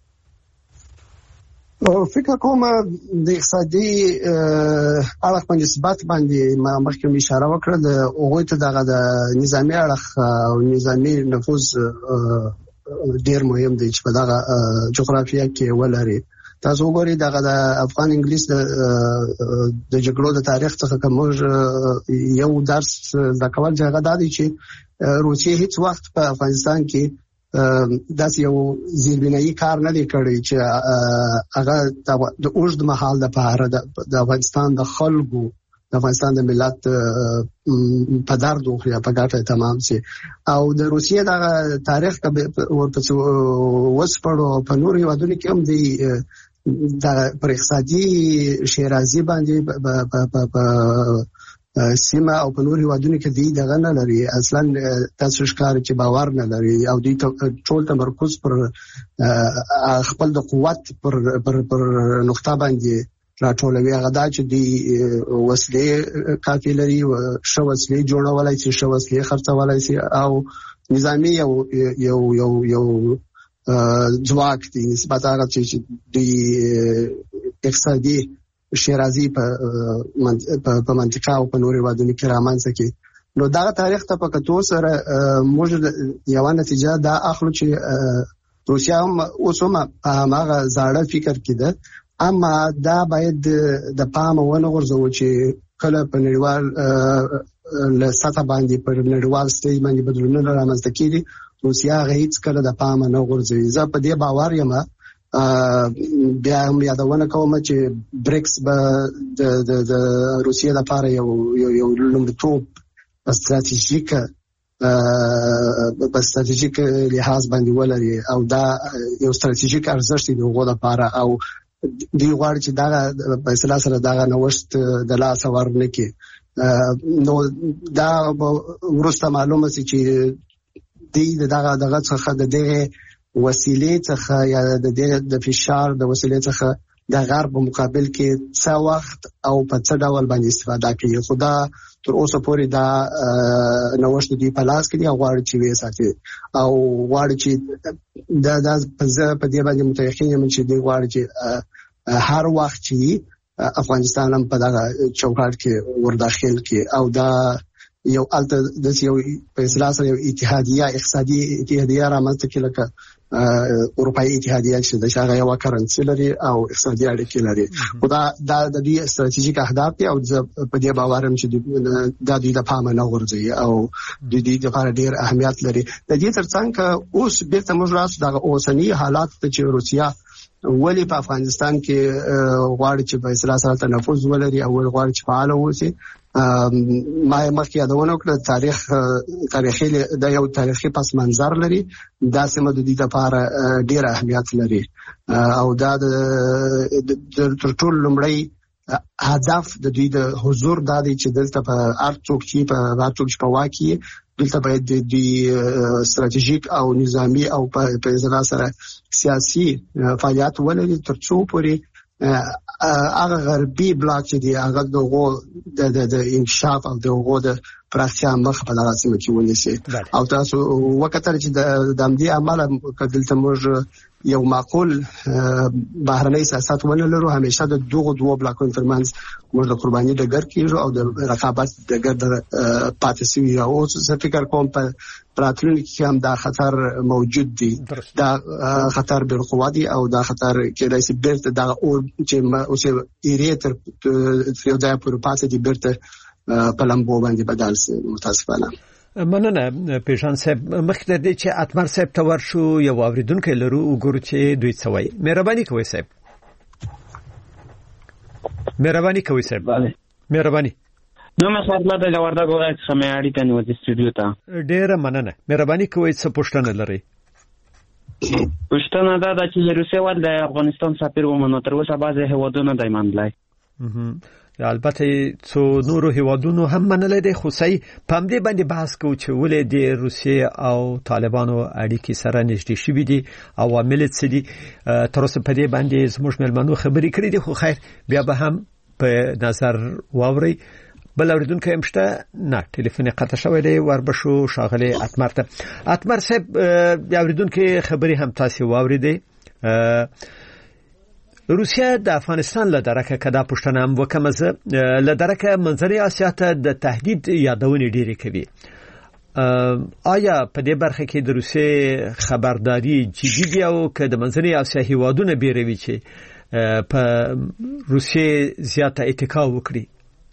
[SPEAKER 6] فکر کوم د اقتصادي اړخ په نسبت باندې ما مخکې اشاره وکړه، د هغوی ته دغه د نظامي اړخ او نظامي نفوذ ډېر مهم دی چې په دغه جغرافیه کې ولري. تاسو وګورئ دغه د افغان انګلیس د جګړو د تاریخ څخه کوم یو درس د کول ځای غدا دی چې روسیې هیڅ وخت په افغانستان کې داسې یو زیربنایي کار نه دی کړی چې هغه د اوږد مهال لپاره د افغانستان د خلکو د افغانستان د ملت په درد او په ګټه تمام شي. او د روسیې د تاریخ ورپسې وسپړو په نور هیوادونو کې هم دی د پر اقتصادي شیرازي باندې په سیمه او په نور هیوادونو کې دی دغه نه لري، اصلا تاسو ښکار چې باور نه لري او دوی ټول تمرکز پر خپل د قوت پر پر پر نقطه باندې راټولوي. هغه دا چې دی وسلې کافي لري، شو وسلې جوړولای شي، شو وسلې خرڅولای شي او نظامی یو یو یو یو ځواک دی نسبت هغه چې دی اقتصادي شیرازي په په منطقه او په نورې وادونو کې رامنځته کی. نو دا تاریخ ته په کتو سره موږ یو نتیجه دا اخلو چې روسیا هم اوس هم هغه زاړه فکر کې ده اما دا باید د پام ونه غورځو چې کله په نړیوال له سطح باندې پر نړیوال سټیج باندې بدلونونه رامنځته کیږي روسیا هیڅ کله د پام نه غورځوي. زه په دې باور یم بیا هم یادونه کوم چې بریکس به د د د روسیا لپاره یو یو لومړیتوب استراتیژیک په استراتیژیک لحاظ باندې ولري او دا یو استراتیژیک ارزښت دی دغه لپاره او دی غواړي چې دا په اصطلاح سره دا نوښت د لاس ورنه کې نو دا ورسته معلومه سي چې دی دغه دغه څخه د دغه وسیلې څخه یا د دغه د فشار د وسیلې څخه د غرب مقابل کې څه وخت او په څه ډول باندې استفاده کوي. خدا تر اوسه پورې دا نوښت دی په لاس کې دی غواړي چې وې ساتي او غواړي چې دا د په دې باندې متيقن یم چې دی غواړي چې هر وخت چې افغانستان هم په دغه چوکاټ کې ورداخل کې او دا یو الته د یو په اصطلاح سره یو اتحادیه اقتصادي اتحادیه رامنځته کړي لکه اروپאי اتحادیه چې د شاغه یو کرنسي لري او اقتصادي اړیکې لري. خدا دا د دې استراتیژیک اهداف دي او په دې باور هم چې دا د دې لپاره نه غورځي او د دې لپاره ډېر اهمیت لري. د دې ترڅنګ اوس بیرته موږ راځو د اوسنی حالات چې روسیا ولی په افغانستان کې غواړي چې په اصطلاح سره تنفذ ولري او غواړي چې فعال اوسي. ما مخکې یادونه وکړه تاریخ تاریخي د یو تاریخي پس منظر لري دا سیمه د دې لپاره ډېر اهمیت لري او دا د تر ټولو لومړی هدف د دوی د حضور د دې چې دلته په ارڅوک چې په ارڅوک په واکي دلته باید د استراتیژیک او نظامی او په ځای سره سیاسي فعالیت ولري ترڅو پورې هغه غربي بلاک چې دی هغه دغه د د انکشاف او دغه د پراختیا مخ په دغه سیمه کې ونیسي او تاسو وکړه چې د امدی عمل کدلته موږ یو معقول بهرنۍ سیاست ولرو همیشه د دغه دوه بلاکونو ترمنځ موږ د قرباني ډګر کېږو او د رقابت ډګر د پاتې سوي او څه فکر کوم په راتلونکي کې هم دا خطر موجود دی. دا خطر بالقوه دی او دا خطر کېدای شي بیرته دا او چې اوس ایرې تر یو ځای پورې پاتې دی بیرته په لمبو باندې بدل شي متاسفانه.
[SPEAKER 1] مننه پیژان صاحب مخکې د چې اتمر صاحب ته ورشو یو اوریدونکو لرو وګورو چې دوی څه وایي. مهرباني کوئ صاحب. مهرباني کوئ صاحب. مهرباني
[SPEAKER 7] نو مې خبرله د وردګو څخه مې اړیکه نیولې د سټوډیو ته.
[SPEAKER 1] ډېره مننه. مهرباني کوئ څه پوښتنه لرئ؟
[SPEAKER 7] پوښتنه دا ده چې روسیه ول د افغانستان سفیر ومنو تر اوسه بعضې هیوادونه دی منلی.
[SPEAKER 1] البته څو نورو هیوادونو هم منلې دي خو سي په همدې باندې بحث کوو چې ولې د روسیې او طالبانو اړیکې سره نږدې شوې دي او عوامل څه دي. تر اوسه په دې باندې زموږ ملمنو خبرې کړې دي خو خیر بیا به هم په نظر واوري. بل اوریدونکو هم شته نه ټلیفون قطع شوی دی وربشو شاغله اتمر ته. اتمر صاحب اوریدونکو خبرې هم تاسو واوریدي. روسیا د افغانستان له درکه کدا پښتنه هم وکمزه له درکه منځنۍ اسیا ته د تهدید یادونه ډیره کوي. آیا په دې برخه کې د روسیې خبرداري جدي دی او که د منځنۍ اسیا هیوادونه بیروي چې په روسیې زیاته اتکا وکړي؟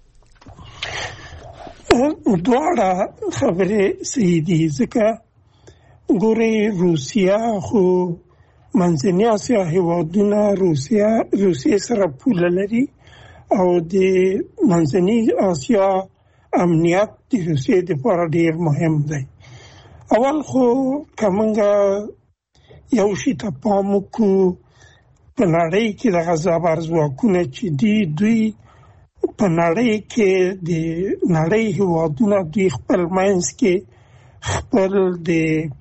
[SPEAKER 4] دواړه خبرې صحیح دي ځکه ګوري روسیا خو منځنۍ اسیا هیوادونه روسیا روسیې سره پوله لري او د منځنۍ اسیا امنیت د روسیې لپاره ډیر مهم دی. اول خو کومه یو شی ته پام وکړو په نړۍ کې د غزابر ځواکونه چې دی دوی په نړۍ کې د نړۍ هیوادونه دوی خپل منځ کې خپل د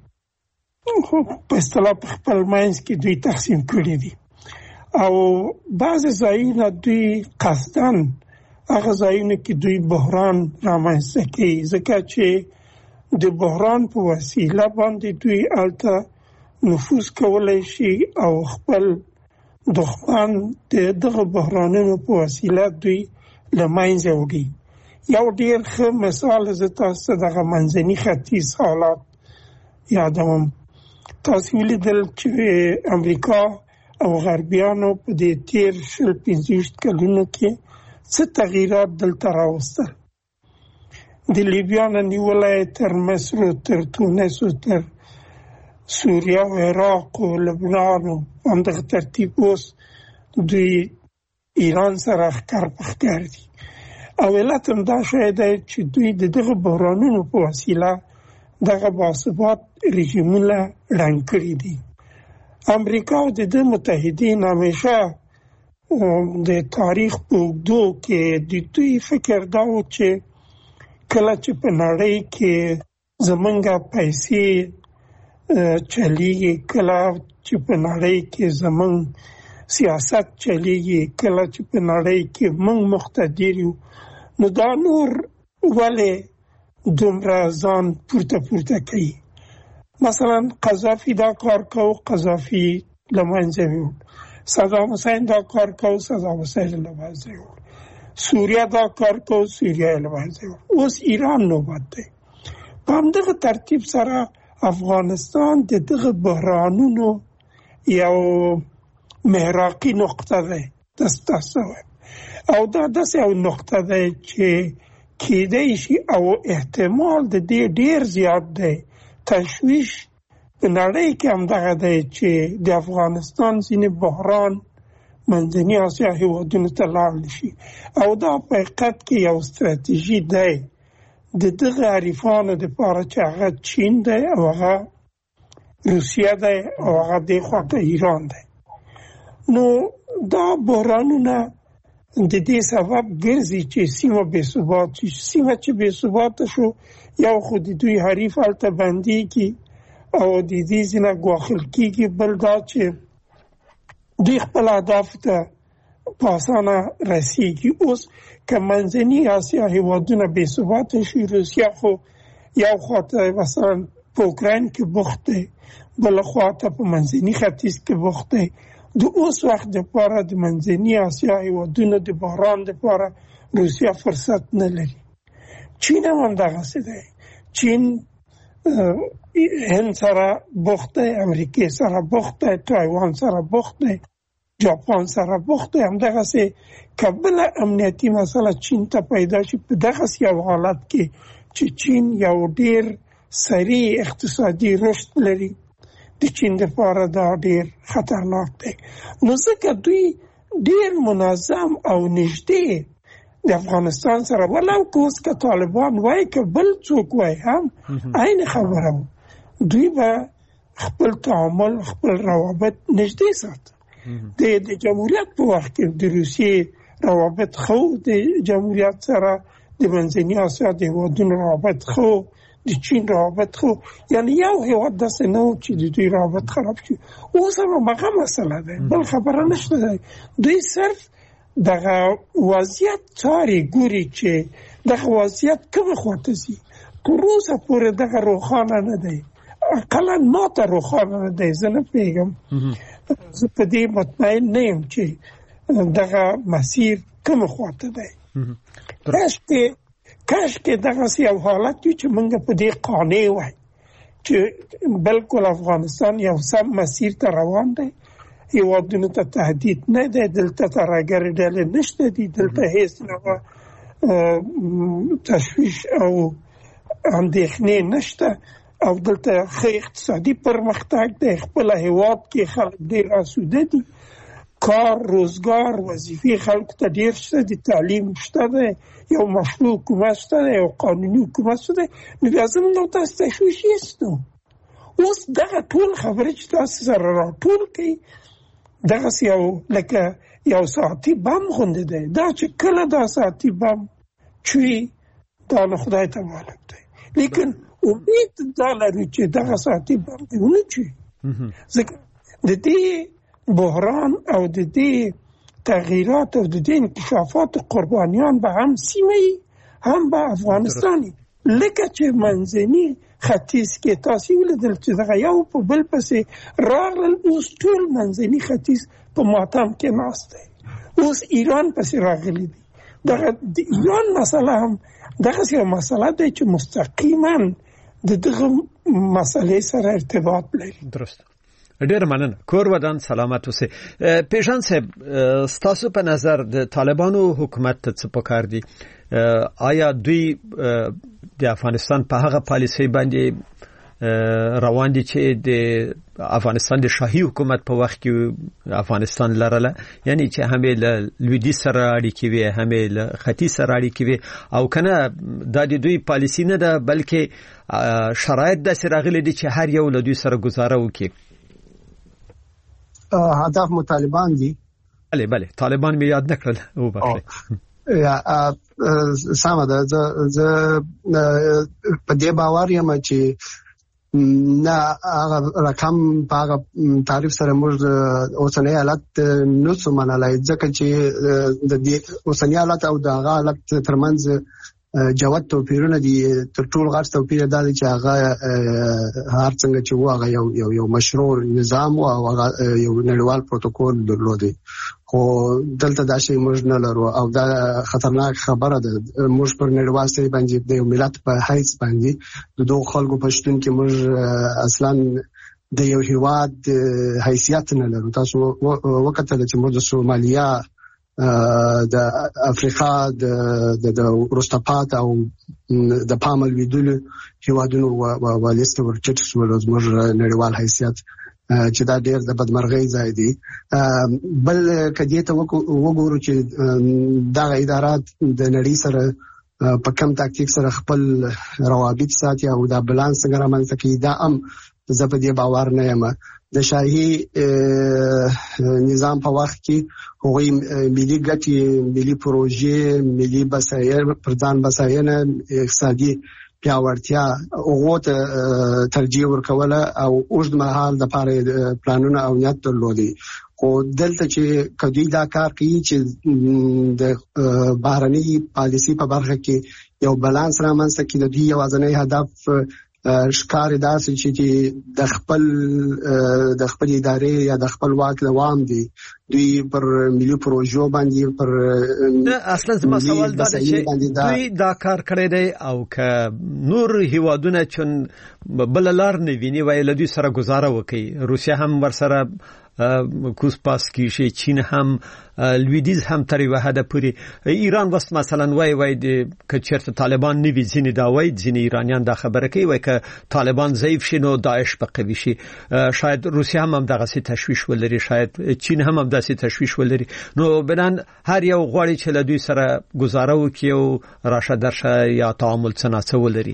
[SPEAKER 4] په اصطلاح خپل منځ کې دوی تقسیم کړي دي او بعض ځایونه دوی قصداً هغه ځایونه کې دوی بحران رامنځته کوي ځکه چې د بحران په وسیله باندې دوی الته نفوذ کولای شي او خپل دښمن د دغه بحرانونو په وسیله دوی له منځه وړي. یو ډیر ښه مثال زه تاسو دغه منځني ختیځ حالات یادوم. تاسو ولیدل چې امریکا او غربیانو په دې تیر شل پنځه کلونو کې څه تغییرات دلته راوستل. د لیبیا نه نیولای تر مصر تر تونس تر سوریه او عراق او لبنان او همدغه ترتیب اوس دوی ایران سره ښکار په ښکار دي. او علت هم دا شوی دی چې دوی د دغه بحرانونو په وسیله دغه باثبات رژیمونه ړنګ کړي دي. امریکا او د ده متحدین همیشه د تاریخ په اوږدو کې د دوی فکر دا و چې کله چې په نړۍ کې زمونږ پیسې چلیږي، کله چې په نړۍ کې زمونږ سیاست چلیږي، کله چې په نړۍ کې موږ مقتدر یو، نو دا نور ولې دومره ځان پورته پورته کوي. مثلا قذافي دا کار کو، قذافي له منځه یوړ. صدام حسین دا کار کو، صدام حسین له منځه یوړ. سوریه دا کار کو، سوریه له منځه یوړ. اوس ایران نوبت دی. په همدغه ترتیب سره افغانستان د دغه بحرانونو یو محراقي نقطه ده. داسې او دا داسې یو نقطه ده چې کېدای شي او احتمال د دې ډیر زیات دی. تشویش په نړۍ کې هم دغه دی چې د افغانستان ځینې بحران منځني اسیا هېوادونو ته لاړ شي. او دا په حقیقت کې یو ستراتیژي دی د دغه حریفانو دپاره چې هغه چین دی او هغه روسیه دی او هغه دې خواته ایران دی. نو دا بحرانونه د دې سبب ګرځي چې سیمه بې ثبات شي. سیمه چې بې ثباته شو، یو خو د دوی حریف هلته بندېږي او د دې ځینه ګواښل کېږي، بل دا چې دوی خپل اهدافو ته په اسانه رسېږي. اوس که منځني اسیا هېوادونه بې ثباته شي، روسیه خو یو خواته مثلا په اوکراین کې بوخت دی، بله خواته په منځني ختیځ کې بوخت دی. د اوس وخت دپاره د منځني اسیا هېوادونو د بحران دپاره روسیه فرصت نه لري. چین هم همدغسې دی. چین هند سره بوخت دی، امریکې سره بوخت دی، تایوان سره بوخت دی، جاپان سره بوخت دی. همدغسې که بله امنیتي مسله چین ته پیدا شي، په دغسې یو حالت کې چې چین یو ډېر سریع اقتصادي رشد لري، د چین دپاره دا ډېر خطرناک دی. نو ځکه دوی ډېر منظم او نږدې د افغانستان سره، ولو که اوس که طالبان وایي که بل څوک وایي هم عین خبره و، دوی به خپل تعامل خپل روابط نږدې ساته. د د جمهوریت په وخت کې د روسیې روابط خو، د جمهوریت سره د منځني اسیا د هېوادونو روابط خو، د چین روابط خو، یعنی یو هېواد داسې نه و چې د دوی روابط خراب شي. اوس هم همغه مسله ده، بل خبره نشته ده. دوی صرف دغه وضعیت څاري، ګوري چې دغه وضعیت کومه خواته ځي. تر اوسه پورې دغه روښانه نه دی، اقلا ما ته روښانه نه دی. زه نه پوهېږم، زه په دې مطمئن نه یم چې دغه مسیر کومه خواته دی. کاشکې کاشکې دغسې یو حالت وي چې موږ په دې قانع وای چې بلکل افغانستان یو سم مسیر ته روان دی، هېوادونو ته تهدید نه دی، دلته ترهګرې ډلې نشته دي، دلته هېڅ نوع تشویش او اندېښنې نشته، او دلته ښه اقتصادي پرمختګ دی. خپله هېواد کې خلک ډېر آسوده دي، کار، روزګار، وظیفې خلکو ته ډېر شته دي، تعلیم شته دی، یو مشروع حکومت شته دی، یو قانوني حکومت شته دی. نو بیا زموږ او تاسو تشویش هېڅ. اوس دغه ټول خبرې چې تاسو سره راټول کړئ، دغسې یو لکه یو ساعتي بم غوندې دی. دا چې کله دا ساعتي بم چوي، دا نو خدای ته معلوم دی، لیکن امید دا لرو چې دغه ساعتي بم دې ونه چوي. ځکه د دې بحران او د دې تغییرات او د دې انکشافات قربانیان به هم سیمه هم به افغانستاني. لکه چې منځني ختیځ کې تاسو ولیدل چې دغه یو په بل پسې راغلل، اوس ټول منځني ختیځ په ماتم کې ناست دی. اوس ایران پسې راغلی دی. دغه د ایران مسله هم دغسې یو مسله دی چې مستقیما د دغه مسلې سره ارتباط لري.
[SPEAKER 1] درست. ډیر مننه. کور ودان سلامت اوسئ. پیژان صاحب ستاسو په نظر د طالبانو حکومت ته څه پکار دي؟ آیا دوی د افغانستان په هغه پالیسي باندې روان دي چې د افغانستان د شاهي حکومت په وخت کې افغانستان لرله، یعنی چې هم له لویدیځ سره اړیکې وي هم له ختیځ سره اړیکې وي، او کنه دا د دوی پالیسي نه ده بلکې شرایط داسې راغلي دي چې هر یو له دوی سره گزاره وکړي؟
[SPEAKER 6] هدف مو طالبان دي.
[SPEAKER 1] بله بله طالبان می یاد نکړل او بخښئ.
[SPEAKER 6] یا سمه ده. زه په دې باور یم چې نه هغه رقم په هغه تعریف سره موږ اوسنۍ حالت نو څه منلای، ځکه چې د دې اوسنۍ حالت او د هغه حالت ترمنځ جوت توپیرونه دي. تر ټولو غټ توپیر دا دی چې هغه هر څنګه چې و هغه یو یو یو مشروع نظام او هغه یو نړیوال پروتوکول درلودي، خو دلته دا شی موږ نه لرو او دا خطرناک خبره ده. موږ پر نړیوال ځای باندې د یو ملت په حیث باندې د دوه خلکو په شتون کې موږ اصلا د یو هیواد حیثیت نه لرو. تاسو وکړه چې موږ د سومالیا د افریقا د د روستاپات او د پامل ویدل هیوادونو و لیست ورچټ سول زموږ نړیوال حیثیت چې دا ډېر د بدمرغۍ ځای دی. بل کدی ته وګورو چې دا ادارات د نړۍ سره په کم تاکتیک سره خپل روابط ساتي او دا بالانس څنګه رامنځته کوي، دا هم زه په دې باور نه یم. د شاهي نظام په وخت کې هغوی ملي ګټې، ملي پروژې، ملي بسایر پر ځان بساینه، اقتصادي پیاوړتیا هغو ته ترجیح ورکوله او اوږد مهال دپاره پلانونه او نیت درلودي. خو دلته چې کدی دا کار کوي چې د بهرنۍ پالیسي په برخه کې یو بالانس رامنځته کړي، د دوی یوازینی هدف ښکار داسې چې د خپل د خپل ادارې یا د خپل واک دوام دی. دوی پر ملي پروژو باندې پر
[SPEAKER 1] اصلا زما سوال دا دی چې دوی دا کار کړی دی او که نور هیوادونه چون بل لار نه ویني وای له دوی سره گزاره وکړي، روسیا هم ورسره کوس پاس کیږي، چین هم، لویدیز هم تر یو حد پورې، ایران وست مثلا وای وای د کچرت طالبان نیوی ځینې دا وای ځینې ایرانیان دا خبره کوي وای که طالبان ضعیف شي نو داعش به قوي شي. شاید روسیا هم دغه سي تشويش ولري، شاید چین هم هم داسې تشويش ولري. نو بنان هر یو غواړي چې له دوی سره گزاره وکړي او راشه درشه یا تعامل څنګه ولري.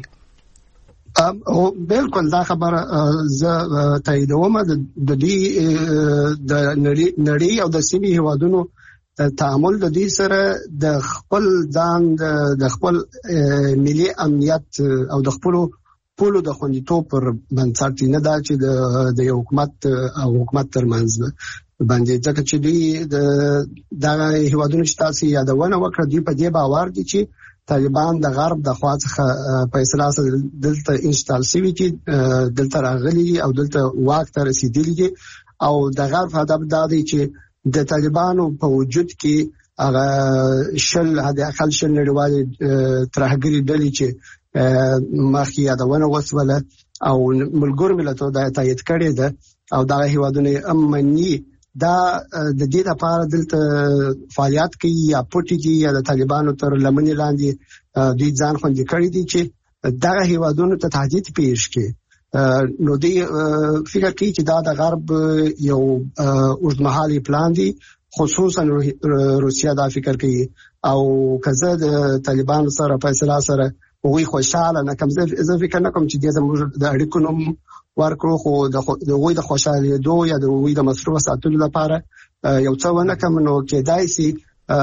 [SPEAKER 6] او بالکل دا خبره زه تاییدوم. د دې د نړۍ او د سیمې هیوادونو تعامل د دې سره د خپل ځان د خپل ملي امنیت او د خپل پولو د خوندیتوب پر بنسټ نه دا چې د یو حکومت او حکومت ترمنځ باندې، ځکه چې دوی د دغه هیوادونو چې تاسو یادونه وکړه دوی په دې باور دي چې طالبان د غرب د خوا څخه په اصطلاح سره دلته انشتال شوي چې دلته راغلي او دلته واک ته رسیدلي دي، او د غرب هدف دا دی چې د طالبانو په وجود کې هغه شل حد اقل شل نړیوالې ترهګري ډلې چې مخکې یادونه وسوله او ملګرو ملتونو دا تایید کړې ده او دا هیوادونه امني دا د دې لپاره دلته فعالیت کوي یا پټي دي یا د طالبانو تر لمنې لاندې دوی ځان خوندي کړی دي چې دغه هیوادونو ته تهدید پیښ کړي. نو دوی فکر کوي چې دا د غرب یو اوږدمهالي پلان دی، خصوصا روسیا دا فکر کوي. او کزه د طالبانو سره په اصطلاح سره وی خوشاله نه کوم، زه فکر نه کوم چې د اړیکو نوم ورکړو، خو د وی د خوشاله دوه یا د وی د مصروف ساتلو لپاره یو څه ونه کوم. نو کېدای شي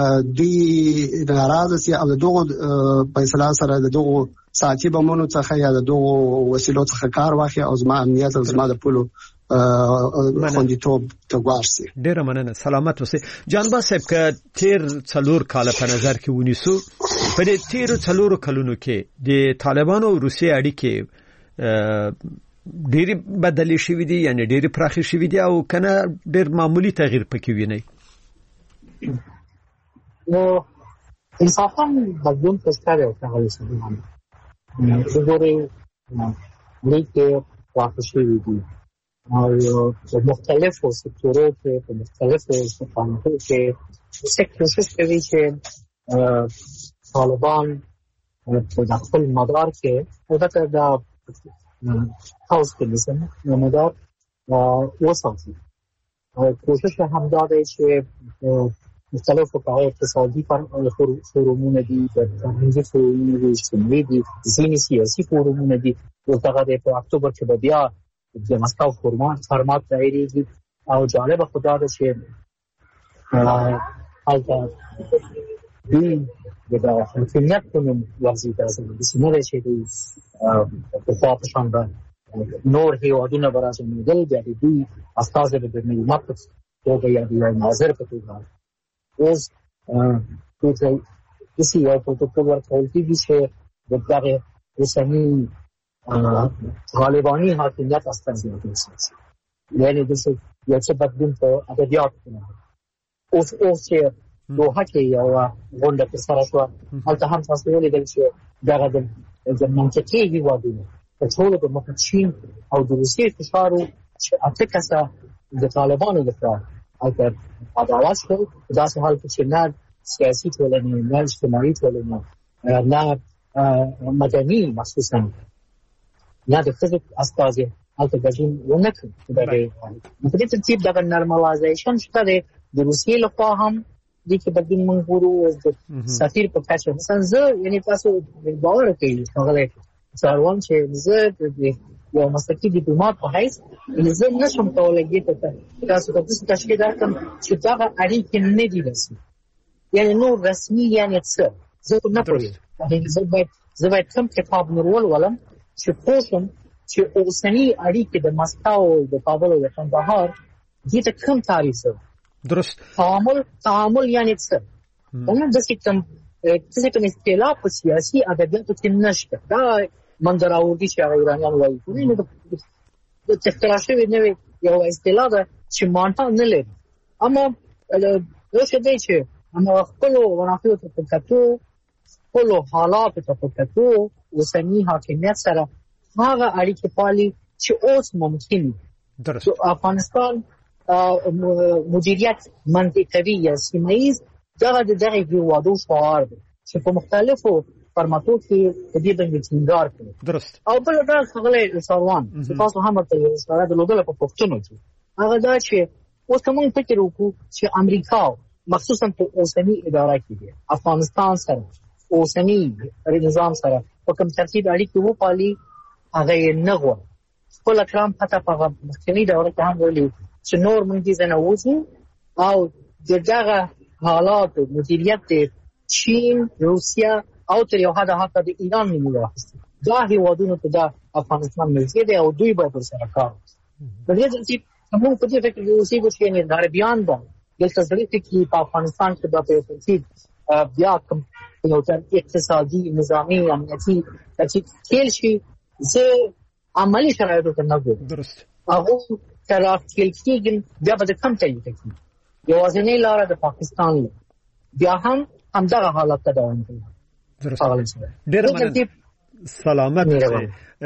[SPEAKER 6] دوی ناراضه سي او دغه په اصطلاح سره دغه ساتي بمونو څخه یا دغه وسیلو څخه کار واخلي او زما امنیت او زما د پولو خوندیتوب ته ګوارسي.
[SPEAKER 1] ډیره مننه، سلامت اوسئ. جانباز صاحب که تیر څلور کال په نظر کې ونیسو، په دې تیر څلورو کلونو کې د طالبانو او روسیې اړیکې ډېری بدلې شوې دي، یعنی ډېری پراخې شوې دي او کنه ډېر معمولی تغییر پکې ویني؟
[SPEAKER 5] نو انصافا بدلون پسکاره او څنګه وګورئ لیکه واقع شوې دي او په مختلفو سکتورو کې په مختلفو استقامتونو کې څه کوشش کوي چې طالبان په خپل مدار کې البته دا هاوس کلیسن مدار وساتي. کوشش هم داده چې مختلف فقاهای اقتصادی فرومونه دي، فرهنګي فرومونه دي، اجتماعي دي، ځینې سیاسي فرومونه دي. دغه په اکتوبر کې به بیا د مسکو فورمات دایریږي او جالب خدا ده چې هلته دوی د حکومت په نوم وضعي درځي د سیمه چې دوی په خاطرشان به نور هیوادونه به راځي بیا د دوی استازي به د ملت په توګه یا د یو ناظر په توګه اوس دوی کسی یو پروتوکول ورکول کېږي چې د دغه اوسني غالباني حاکمیت استازي وکړي. یعنې داسې یو څه بدلون په ادبیاتو کې نه اوس اوس چې دوحه کې یوه غونډه ترسره شوه، هلته هم تاسو ولیدل چې دغه د منطقې هېوادونه په ټولو د مخه چین او د روسیې فشار و چې اته کسه د طالبانو لخوا هلته عدالت شول. په داسې حال کې چې نه سیاسي ټولنې، نه اجتماعي ټولنې، نه مدني مخصوصا نه د ښځو استازي هلته ګډون ونه کړي. په دې ترتیب دغه نرمالایزیشن شته دی. د روسیې لخوا هم دې کې بدلون موږ ګورو د سفیر په کچه. مثلا زه یعنې تاسو باور کوئ ښاغلی څاروان چې زه یو مسلکي ډیپلومات په حیث زه نشم کولی دې ته تاسو ته داسې تشکیل درکړم چې دغه اړیکې نه دي رسمي، یعنې نور رسمي یعنې څه زه نه پوهېږم. زه باید زه باید کوم کتاب نور ولولم چې پوه شم چې اوسني اړیکې د مسکو د کابل او د کندهار دې ته کوم تعریف شوی.
[SPEAKER 1] درست.
[SPEAKER 5] تعامل تعامل یعنې څه؟ نو داسې کوم داسې کوم اصطلاح په سیاسي ادبیاتو کې نشته. دا منځ راوړي چې هغه ایرانیان وایي نو د اختراع شوې نوې یوه اصطلاح ده چې مانا نه لري. اما داسې دی چې اما خپلو منافعو ته په کتو، خپلو حالاتو ته په کتو اوسني حاکمیت سره هغه اړیکې پالي چې اوس ممکن وي.
[SPEAKER 1] درست.
[SPEAKER 5] افغانستان مدیریت منطقوي یا سیمه ایز دغه د دغه هېوادو شعار دی چې په مختلفو فرماتو کې په دې باندې ټینګار کوي.
[SPEAKER 1] درست.
[SPEAKER 5] او بل دا ښاغلی څاروان چې تاسو هم ورته یو اشاره درلودله په پوښتنو کې هغه دا چې اوس که موږ فکر وکړو چې امریکا مخصوصا په اوسني اداره کې دی افغانستان سره اوسني نظام سره په کوم ترتیب اړیکې وپالي، هغه یې نه غواړي. خپله ټرمپ حتی په هغه مخکني دوره کې هم ویلي چې نور موږ دې ځای نه وځو او د دغه حالاتو مدیریت د چین، روسیه او تر یو حده حتی د ایران نوم یې واخیستی. دا هېوادونو ته دا افغانستان نږدې دی او دوی باید ورسره کار وکړي. په دې ترتیب موږ په دې فکر کې اوسېږو چې یعنې غربیان به دلته زړه کړي په افغانستان کې به په یو ترتیب بیا کوم یو اقتصادي، نظامي، امنیتي ترتیب تېل شي. زه عملي شرایطو ته نه ګورم.
[SPEAKER 1] درست.
[SPEAKER 5] هغو که راښکېل کېږي بیا به د کم طریقه کېږي. یوازینۍ لاره د پاکستان لاره بیا هم همدغه حالت ته دوام کوي.
[SPEAKER 1] ډېر مننه. سلامت اوسئ.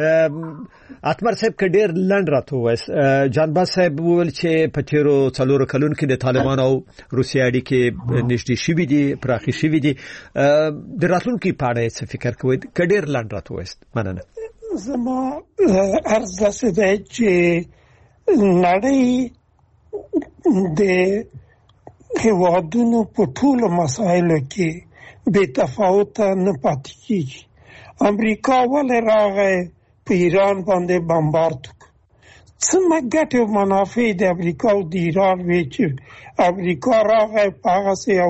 [SPEAKER 1] اتمر صاحب که ډېر لنډ راته ووایاست. جانباز صاحب وویل چې په تېرو څلورو کلونو کې د طالبان او روسیې اړیکې نږدې شوي دي، پراخې شوي دي. د راتلونکي په اړه څه فکر کوئ؟ که ډېر لنډ راته ووایاست. مننه.
[SPEAKER 4] زما عرض داسې دی چې نړۍ د هېوادونو په ټولو مسایلو کې بې تفاوته نه پاتې کېږي. امریکا ولې راغی په ایران باندې بمبارد وکړ؟ څه ګټې او منافع د امریکا او د ایران وې چې امریکا راغی په هغسې یو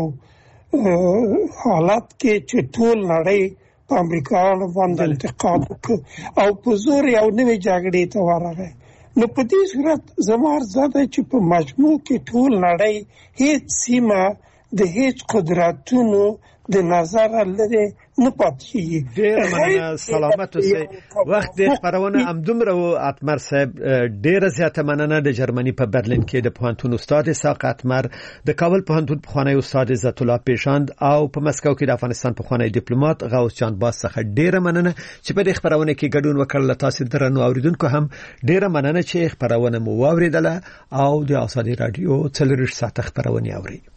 [SPEAKER 4] حالت کې چې ټول نړۍ په امریکایانو باندې انتقاد وکړ او په زور یو نوې جګړې ته ورغی. نو په دې صورت زما عرض ده چې په مجموع کې ټول نړۍ هیڅ سیمه د هیڅ قدرتونو د نظر لري نه پاتېږي.
[SPEAKER 1] ډېر مننه، سلامت اوسئ. وخت د خبرونه همدومره و. اتمر صاحب ډېر زیاته مننه. د جرمني په برلین کې د پوهنتون استاد اسحاق اتمر، د کابل پوهنتون پخوانی استاد عزت الله پیشاند او په مسکو کې د افغانستان پخوانی ډیپلوماټ غوث جان باز څخه ډېر مننه چې په دې خبرونه کې ګډون وکړل. تاسو درنو اوریدونکو هم ډېر مننه چې خبرونه مو واوریدله او د ازادي رادیو څلور ساعته خبرونه اوري.